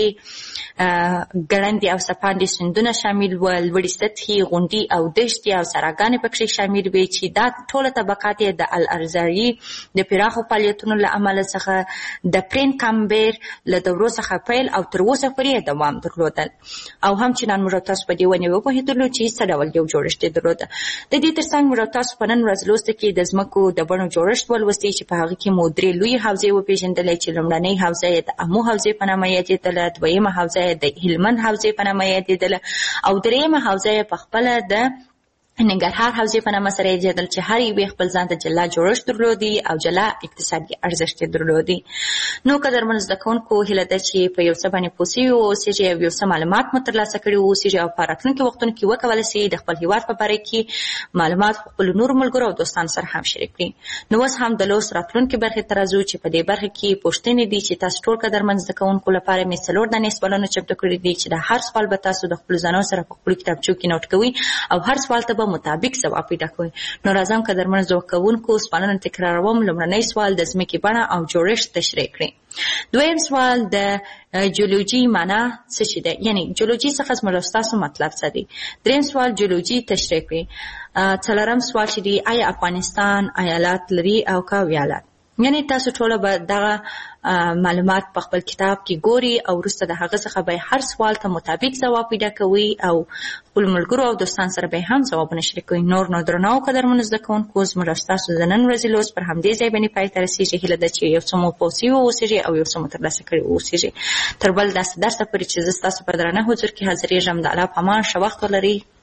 ګړندې او څپاندې سیندونه شامل و، لوړې سطحې، غونډۍ او دښتې او سراګانې پکښې شامل وي چې دا ټوله طبقات یې د الارضایي د پراخو فعالیتونو له امله څخه د پرین کامبر له دورو څخه پیل او تر اوسه پورې دوام درلودل او همچنان موږ تاسو په دې ونې وپوهېدلو چې څه ډول یو جوړښت یې درلوده. د دې تر څنګ موږ تاسو په نن ورځ لوسته کې د ځمکو د بڼو جوړښت ولوستي چې په هغه کې مو درې لویې حوزې وپېژندلې چې لومړنۍ حوزه یې د امو حوزې په نامه یادېدله، دویمه حوزه یې د هلمند حوزې په نامه یادېدله او درېیمه حوزه یې په خپله د ننګرهار حوزې په نامه سره یادېدل چې هر یوې خپل ځان ته جلا جوړښت درلودي او جلا اقتصادي ارزښت یې درلودي. نو قدرمنو زده کوونکو هیله ده چې په یو څه باندې پوه سوي واوسېږئ او یو څه معلومات مو ترلاسه کړي واوسېږئ او په راتلونکي وختونو کې وکولی سئ د خپل هېواد په باره کې معلومات خپلو نورو ملګرو او دوستانو سره هم شریک کړي. نو اوس هم د لوست راتلونکي برخې ته راځو چې په دې برخه کې پوښتنې دي چې تاسو ټول قدرمن زده کوونکو لپاره مې 4 دانې سوالونه چمتو کړي دي چې د هر سوال به تاسو د خپلو ځانونو سره په خپلو کتابچو کې نوټ کوئ او هر سوال ته به مطابق ځواب پیدا کوئ. نو راځم قدرمنو زده کوونکو سوالونه تکراروم. لومړنی سوال د ځمکې بڼه او جوړښت تشریح کړئ. دویم سوال د جیولوژي معنا څه شي ده، یعنی جیولوژي څخه زموږ ستاسو مطلب څه دی. دریم سوال جیولوژي تشریح کړئ. څلورم سوال چې دی آیا افغانستان ایالات لري او که ویالات، یعنی تاسو ټوله به دغه معلومات په خپل کتاب کې ګوري او وروسته د هغه څخه به هر سوال ته مطابق ځواب پیدا کوي او خپلو ملګرو او دوستانو سره به هم ځوابونه شریکوي. نور نو درنو قدرمنو زده کوونکو زموږ او ستاسو د نن ورځې لوست پر همدې ځای باندې پای ته رسېږي. هیله ده چې یو څه مو پوه سوي واوسېږئ او یو څه مو ترلاسه کړي واوسېږئ. تر بل داسې درسه پورې چې زه ستاسو په درانه حضور کې حاضرېږم د الله په امان ښه وخت ولرئ.